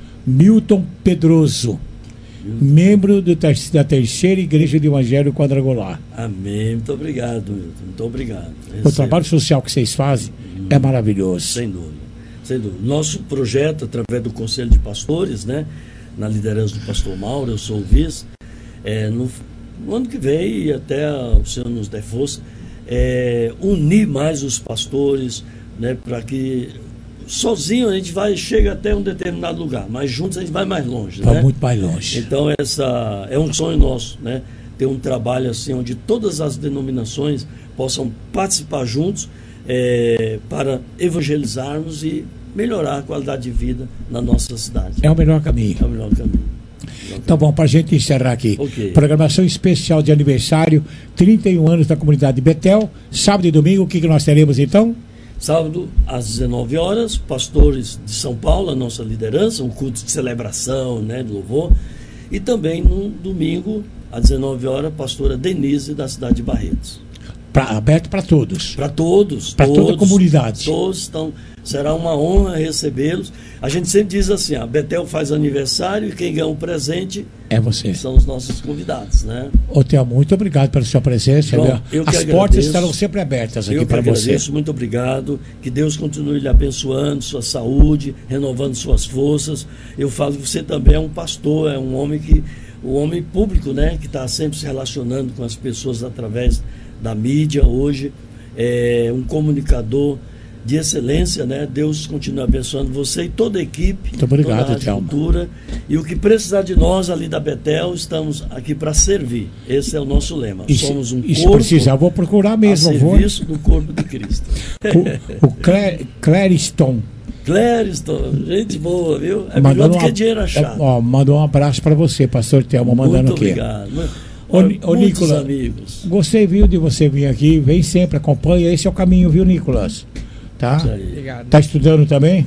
Milton Pedroso, Milton. membro do, da terceira Igreja do Evangelho Quadrangular. Amém. Muito obrigado, Milton. Muito obrigado. O trabalho social que vocês fazem hum. é maravilhoso. Sem dúvida. Sem dúvida. Nosso projeto, através do Conselho de Pastores, né, na liderança do pastor Mauro, eu sou o vice, é, no, no ano que vem, e até o Senhor nos der força, é, unir mais os pastores, né, para que sozinho a gente vai, chega até um determinado lugar, mas juntos a gente vai mais longe. Vai né? muito mais longe. Então essa é um sonho nosso, né? Ter um trabalho assim onde todas as denominações possam participar juntos é, para evangelizarmos e melhorar a qualidade de vida na nossa cidade. É o melhor caminho. É o melhor caminho. Tá bom, para a gente encerrar aqui. Okay. Programação especial de aniversário, trinta e um anos da comunidade de Betel. Sábado e domingo, o que, que nós teremos então? Sábado, às dezenove horas, pastores de São Paulo, a nossa liderança, um culto de celebração, né, de louvor. E também no domingo, às dezenove horas, pastora Denise, da cidade de Barretos. Pra, aberto para todos. Para todos. Para toda a comunidade. Todos estão. Será uma honra recebê-los. A gente sempre diz assim, a Betel faz aniversário e quem ganha um presente é você. São os nossos convidados, né? Ô, Theo, muito obrigado pela sua presença. João, eu As que portas agradeço. estarão sempre abertas aqui para você. Eu você. agradeço, muito obrigado. Que Deus continue lhe abençoando, sua saúde, renovando suas forças. Eu falo que você também é um pastor, é um homem que, o homem público, né? Que está sempre se relacionando com as pessoas através da mídia hoje, é um comunicador de excelência, né? Deus continue abençoando você e toda a equipe, muito obrigado, toda a agricultura, e o que precisar de nós ali da Betel, estamos aqui para servir. Esse é o nosso lema. E Somos um se, corpo. Se precisar, vou procurar mesmo. A serviço vou... do corpo de Cristo. O, o Clé, Clériston. Clériston, gente boa, viu? É melhor do que dinheiro achado. Ó, mandou um abraço para você, pastor Thelma, mandando aqui. Muito obrigado. Ô, ô Nicolas, amigos. Gostei, viu, de você vir aqui, vem sempre, acompanha, esse é o caminho, viu, Nicolas? Tá? Obrigado. Tá estudando também?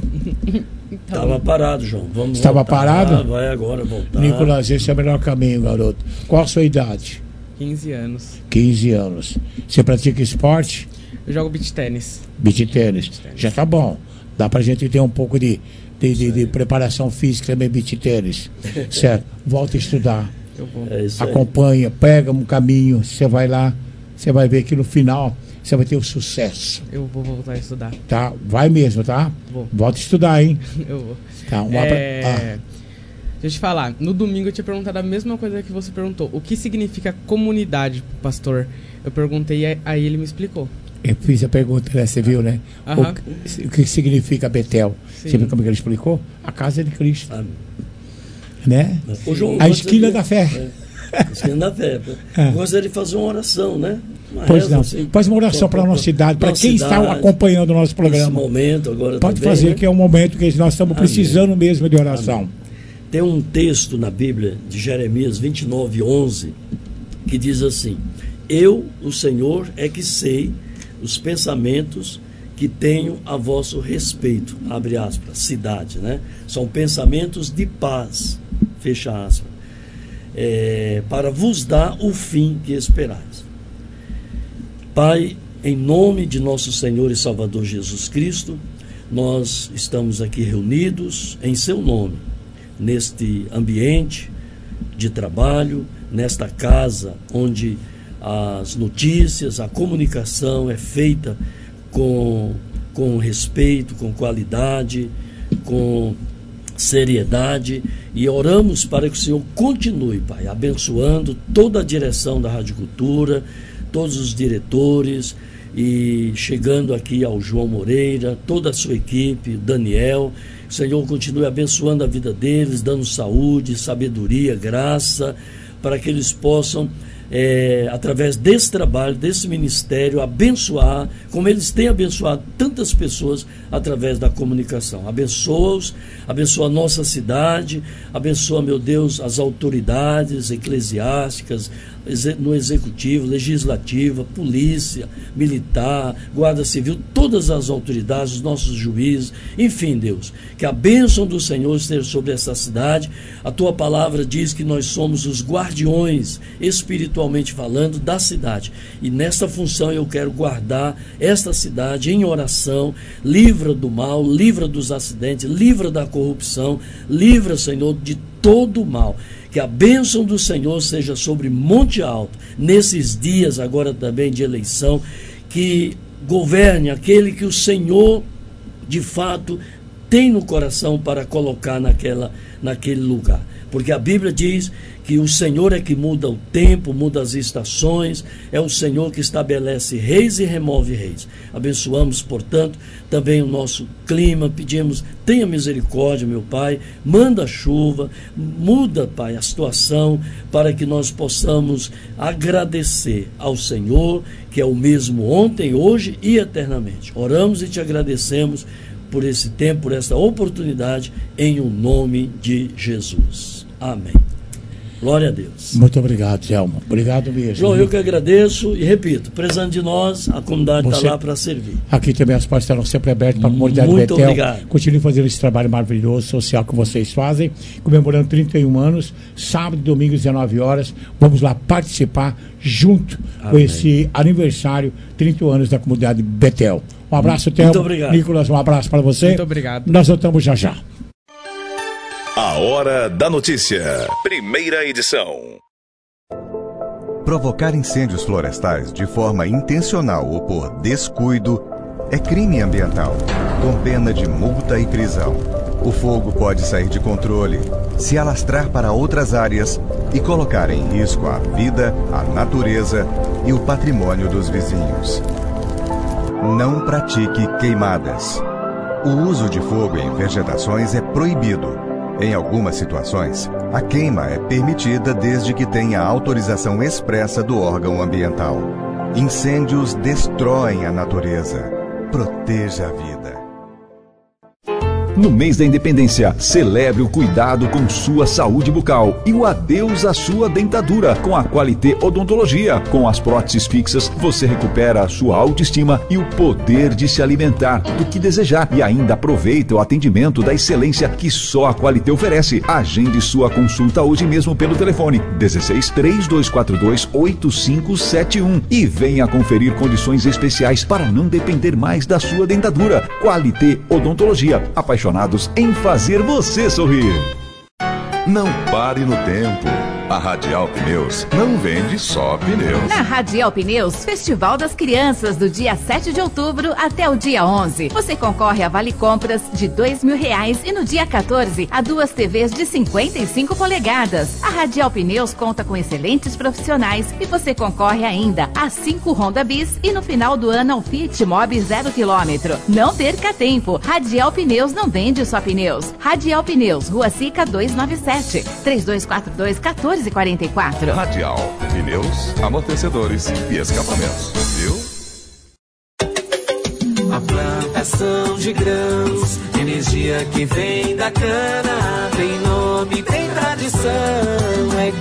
Estava então, parado, João. Vamos Estava voltar. parado? Ah, vai agora voltar. Nicolas, esse é o melhor caminho, garoto. Qual a sua idade? quinze anos. quinze anos. Você pratica esporte? Eu jogo beach tênis. Beach tênis. Já tá bom. Dá pra gente ter um pouco de, de, de, de preparação física também, beach tênis. Certo. Volta a estudar. Eu vou. É isso Acompanha, aí. Pega um caminho, você vai lá, você vai ver que no final você vai ter o sucesso. Eu vou voltar a estudar. Tá? Vai mesmo, tá? Vou. Volta a estudar, hein? Eu vou. Tá, um é... abra... ah. Deixa eu te falar, no domingo eu tinha perguntado a mesma coisa que você perguntou. O que significa comunidade, pastor? Eu perguntei e aí ele me explicou. Eu fiz a pergunta, né? Você viu, né? Aham. O, o que significa Betel? Sim. Você viu como ele explicou? A casa de Cristo. Amém. Né? Ô, João, a esquina da fé. É, a esquina da fé. É. Gostaria de fazer uma oração, né? Uma pois reza, não. assim, Faz uma oração para a nossa cidade, para quem cidade, está acompanhando o nosso programa. Nesse momento agora Pode também, fazer, né? que é um momento que nós estamos Amém. precisando mesmo de oração. Amém. Tem um texto na Bíblia de Jeremias vinte e nove, onze, que diz assim: Eu, o Senhor, é que sei os pensamentos que tenho a vosso respeito, abre aspas, cidade, né? São pensamentos de paz, fecha aspas, é, para vos dar o fim que esperais. Pai, em nome de nosso Senhor e Salvador Jesus Cristo, nós estamos aqui reunidos em seu nome, neste ambiente de trabalho, nesta casa onde as notícias, a comunicação é feita com, com respeito, com qualidade, com seriedade, e oramos para que o Senhor continue, Pai, abençoando toda a direção da Rádio Cultura, todos os diretores, e chegando aqui ao João Moreira, toda a sua equipe, Daniel. O Senhor continue abençoando a vida deles, dando saúde, sabedoria, graça, para que eles possam, é, através desse trabalho, desse ministério, abençoar, como eles têm abençoado tantas pessoas através da comunicação. Abençoa-os, abençoa a nossa cidade, abençoa, meu Deus, as autoridades eclesiásticas, no executivo, legislativa, polícia, militar, guarda civil, todas as autoridades, os nossos juízes, enfim, Deus, que a bênção do Senhor esteja sobre essa cidade. A tua palavra diz que nós somos os guardiões, espiritualmente falando, da cidade, e nessa função eu quero guardar esta cidade em oração. Livra do mal, livra dos acidentes, livra da corrupção, livra, Senhor, de todo o mal. Que a bênção do Senhor seja sobre Monte Alto, nesses dias agora também de eleição, que governe aquele que o Senhor, de fato, tem no coração para colocar naquela, naquele lugar. Porque a Bíblia diz que o Senhor é que muda o tempo, muda as estações, é o Senhor que estabelece reis e remove reis. Abençoamos, portanto, também o nosso clima, pedimos, tenha misericórdia, meu Pai, manda chuva, muda, Pai, a situação, para que nós possamos agradecer ao Senhor, que é o mesmo ontem, hoje e eternamente. Oramos e te agradecemos por esse tempo, por essa oportunidade, em o nome de Jesus. Amém. Glória a Deus. Muito obrigado, Zelma. Obrigado mesmo. João, eu que agradeço e repito, precisando de nós, a comunidade está lá para servir. Aqui também as portas estarão sempre abertas para a comunidade Muito Betel. obrigado. Continue fazendo esse trabalho maravilhoso, social que vocês fazem, comemorando trinta e um anos, sábado e domingo, dezenove horas. Vamos lá participar junto Amém. Com esse aniversário, trinta anos da comunidade Betel. Um abraço, Theo. Muito obrigado. Nicolas, um abraço para você. Muito obrigado. Nós voltamos já já. A Hora da Notícia. Primeira edição. Provocar incêndios florestais de forma intencional ou por descuido é crime ambiental, com pena de multa e prisão. O fogo pode sair de controle, se alastrar para outras áreas e colocar em risco a vida, a natureza e o patrimônio dos vizinhos. Não pratique queimadas. O uso de fogo em vegetações é proibido. Em algumas situações, a queima é permitida desde que tenha autorização expressa do órgão ambiental. Incêndios destroem a natureza. Proteja a vida. No mês da Independência, celebre o cuidado com sua saúde bucal e o adeus à sua dentadura com a Qualité Odontologia. Com as próteses fixas, você recupera a sua autoestima e o poder de se alimentar do que desejar e ainda aproveita o atendimento da excelência que só a Qualité oferece. Agende sua consulta hoje mesmo pelo telefone dezesseis, três dois quatro dois, oito cinco sete um e venha conferir condições especiais para não depender mais da sua dentadura. Qualité Odontologia, apaixonados em fazer você sorrir. Não pare no tempo. A Radial Pneus não vende só pneus. Na Radial Pneus, Festival das Crianças, do dia sete de outubro até o dia onze. Você concorre a vale compras de dois mil reais e no dia quatorze a duas T Vs de cinquenta e cinco polegadas. A Radial Pneus conta com excelentes profissionais e você concorre ainda a cinco Honda Bis e no final do ano ao Fiat Mobi zero quilômetro. Não perca tempo. Radial Pneus não vende só pneus. Radial Pneus, Rua Sica duzentos e noventa e sete, três dois quatro dois, um quatro quatro quatro. Radial, pneus, amortecedores e escapamentos, viu? A plantação de grãos, energia que vem da cana, tem nome, tem tradição, é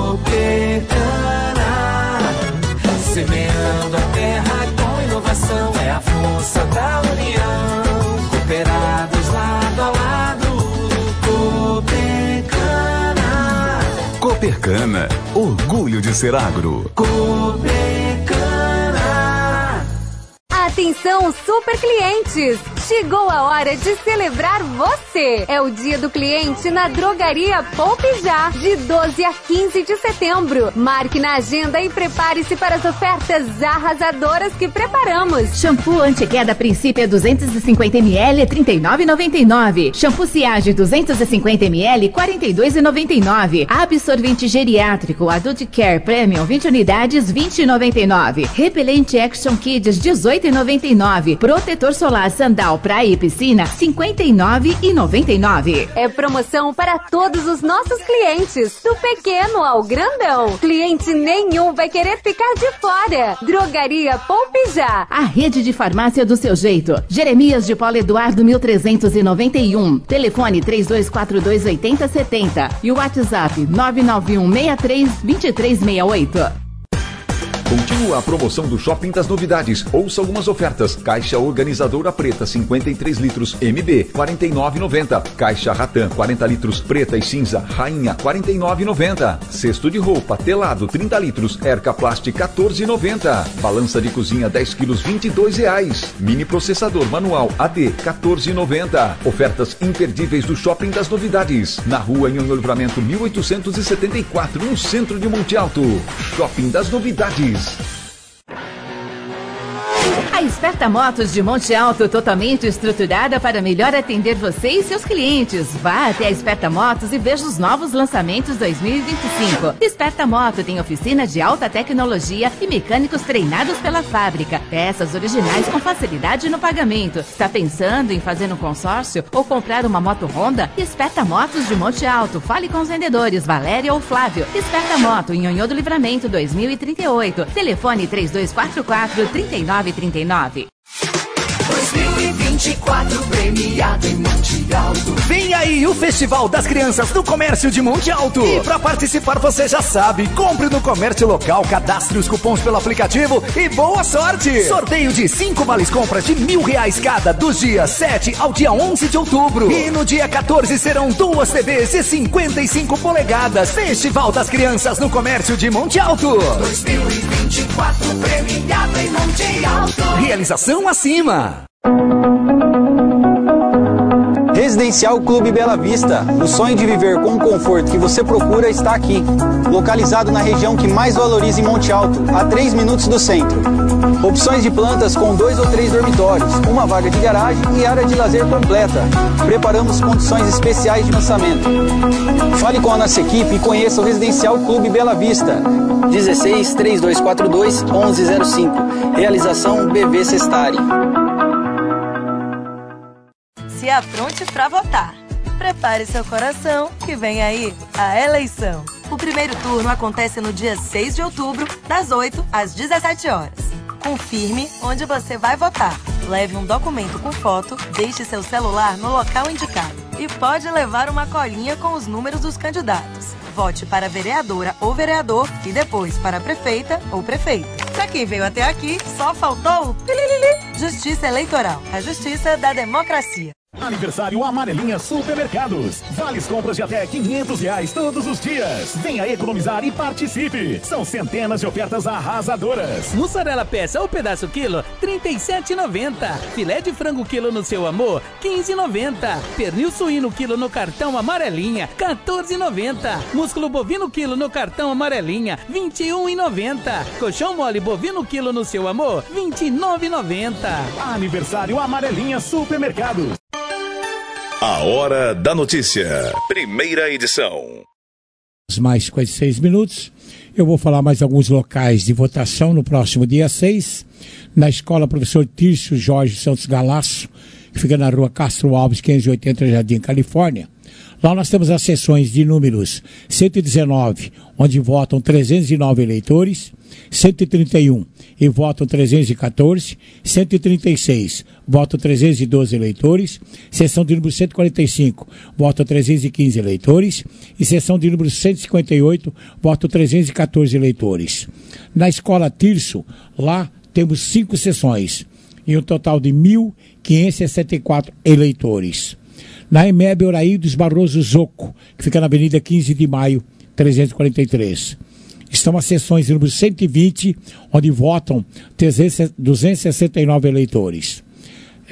Coopercana. Semeando a terra com inovação, é a força da união, cooperados lado a lado, Coopercana. Coopercana, orgulho de ser agro. Coopercana. Atenção, super clientes! Chegou a hora de celebrar você. É o dia do cliente na Drogaria Poupe Já, de doze a quinze de setembro. Marque na agenda e prepare-se para as ofertas arrasadoras que preparamos. Shampoo anti-queda Princípio duzentos e cinquenta mililitros, trinta e nove reais e noventa e nove centavos. Shampoo Siage duzentos e cinquenta mililitros, quarenta e dois reais e noventa e nove centavos. Absorvente geriátrico Adult Care Premium vinte unidades, vinte reais e noventa e nove centavos. Repelente Action Kids dezoito reais e noventa e nove centavos. Protetor solar Sandal Praia e Piscina cinquenta e nove reais e noventa e nove centavos. É promoção para todos os nossos clientes, do pequeno ao grandão. Cliente nenhum vai querer ficar de fora. Drogaria Poupe Já, a rede de farmácia do seu jeito. Jeremias de Paulo Eduardo mil trezentos e noventa e um. Telefone três dois quatro dois, oito zero sete zero e o WhatsApp nove nove um seis três, dois três seis oito. Continua a promoção do Shopping das Novidades. Ouça algumas ofertas. Caixa organizadora preta cinquenta e três litros M B quarenta e nove reais e noventa centavos. Caixa Ratan quarenta litros preta e cinza Rainha quarenta e nove reais e noventa centavos. Cesto de roupa telado trinta litros Erca Plast quatorze reais e noventa centavos. Balança de cozinha dez quilos vinte e dois reais. Mini processador manual A D quatorze reais e noventa centavos. Ofertas imperdíveis do Shopping das Novidades. Na rua Nhonhô Livramento mil oitocentos e setenta e quatro, no centro de Monte Alto. Shopping das Novidades. A Esperta Motos de Monte Alto, totalmente estruturada para melhor atender você e seus clientes. Vá até a Esperta Motos e veja os novos lançamentos dois mil e vinte e cinco. Esperta Moto tem oficina de alta tecnologia e mecânicos treinados pela fábrica. Peças originais com facilidade no pagamento. Está pensando em fazer um consórcio ou comprar uma moto Honda? Esperta Motos de Monte Alto. Fale com os vendedores Valéria ou Flávio. Esperta Moto, em Nhonhô do Livramento dois mil e trinta e oito. Telefone três dois quatro quatro, três nove três nove. dois mil e vinte e quatro premiado em Monte Alto. Vem aí o Festival das Crianças do Comércio de Monte Alto. E para participar você já sabe, compre no comércio local, cadastre os cupons pelo aplicativo e boa sorte. Sorteio de cinco vales compras de mil reais cada, dos dias sete ao dia onze de outubro. E no dia quatorze serão duas T Vs de cinquenta e cinco polegadas. Festival das Crianças no Comércio de Monte Alto. dois mil e vinte e quatro premiado em Monte Alto. Realização acima. Residencial Clube Bela Vista. O sonho de viver com o conforto que você procura está aqui. Localizado na região que mais valoriza em Monte Alto, a três minutos do centro. Opções de plantas com dois ou três dormitórios, uma vaga de garagem e área de lazer completa. Preparamos condições especiais de lançamento. Fale com a nossa equipe e conheça o Residencial Clube Bela Vista. dezesseis, três dois quatro dois, onze zero cinco. Realização B V Sestari. Se apronte para votar. Prepare seu coração, que vem aí a eleição. O primeiro turno acontece no dia seis de outubro, das oito às dezessete horas. Confirme onde você vai votar. Leve um documento com foto, deixe seu celular no local indicado. E pode levar uma colinha com os números dos candidatos. Vote para vereadora ou vereador e depois para prefeita ou prefeito. Para quem veio até aqui, só faltou o pililili. Justiça Eleitoral, a justiça da democracia. Aniversário Amarelinha Supermercados. Vales compras de até quinhentos reais todos os dias. Venha economizar e participe. São centenas de ofertas arrasadoras. Mussarela peça ou pedaço quilo, trinta e sete reais e noventa centavos. Filé de frango quilo no Seu Amor, quinze reais e noventa centavos. Pernil suíno quilo no cartão Amarelinha, quatorze reais e noventa centavos. Músculo bovino quilo no cartão Amarelinha, vinte e um reais e noventa centavos. Colchão mole bovino quilo no Seu Amor, vinte e nove reais e noventa centavos. Aniversário Amarelinha Supermercados. A Hora da Notícia, primeira edição. Mais cinquenta e seis minutos. Eu vou falar mais alguns locais de votação no próximo dia seis. Na escola Professor Tírcio Jorge Santos Galasso, que fica na rua Castro Alves, quinhentos e oitenta, Jardim, Califórnia. Lá nós temos as sessões de números cento e dezenove, onde votam trezentos e nove eleitores, cento e trinta e um e votam trezentos e quatorze, cento e trinta e seis, votam trezentos e doze eleitores, sessão de número cento e quarenta e cinco, votam trezentos e quinze eleitores, e sessão de número cento e cinquenta e oito, votam trezentos e quatorze eleitores. Na escola Tirso, lá temos cinco sessões, e um total de mil quinhentos e sessenta e quatro eleitores. Na E M E B Oraídos Barroso Zoco, que fica na Avenida quinze de maio, trezentos e quarenta e três. Estão as sessões número cento e vinte, onde votam duzentos e sessenta e nove eleitores.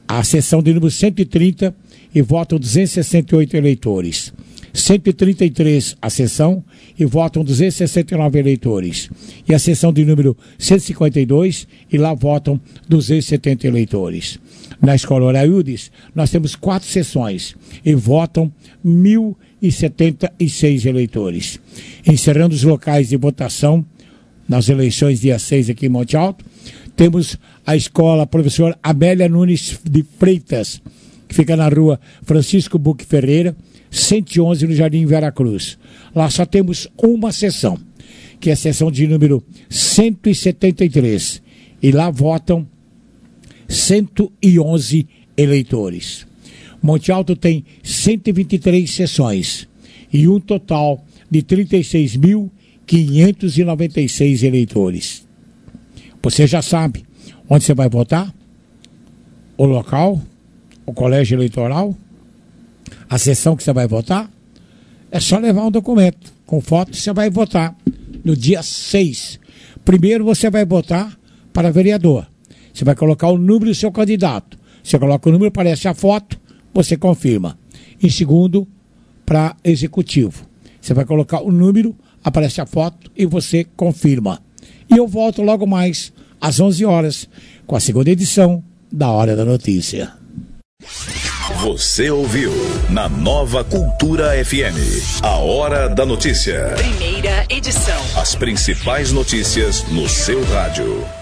a sessão de número cento e trinta e votam duzentos e sessenta e oito eleitores. cento e trinta e três a sessão e votam duzentos e sessenta e nove eleitores. E a sessão de número cento e cinquenta e dois e lá votam duzentos e setenta eleitores. Na Escola Oraildes, nós temos quatro sessões e votam mil e setenta e seis eleitores. Encerrando os locais de votação nas eleições dia seis aqui em Monte Alto, temos a Escola Professor Amélia Nunes de Freitas, que fica na rua Francisco Buque Ferreira, cento e onze no Jardim Veracruz. Lá só temos uma sessão, que é a sessão de número cento e setenta e três. E lá votam cento e onze eleitores. Monte Alto tem cento e vinte e três sessões e um total de trinta e seis mil quinhentos e noventa e seis eleitores. Você já sabe onde você vai votar? O local? O colégio eleitoral? A sessão que você vai votar? É só levar um documento com foto, você vai votar no dia seis. Primeiro você vai votar para vereador. Você vai colocar o número do seu candidato. Você coloca o número, aparece a foto, você confirma. Em segundo, para executivo. Você vai colocar o número, aparece a foto e você confirma. E eu volto logo mais às onze horas com a segunda edição da Hora da Notícia. Você ouviu na Nova Cultura F M a Hora da Notícia. Primeira edição. As principais notícias no seu rádio.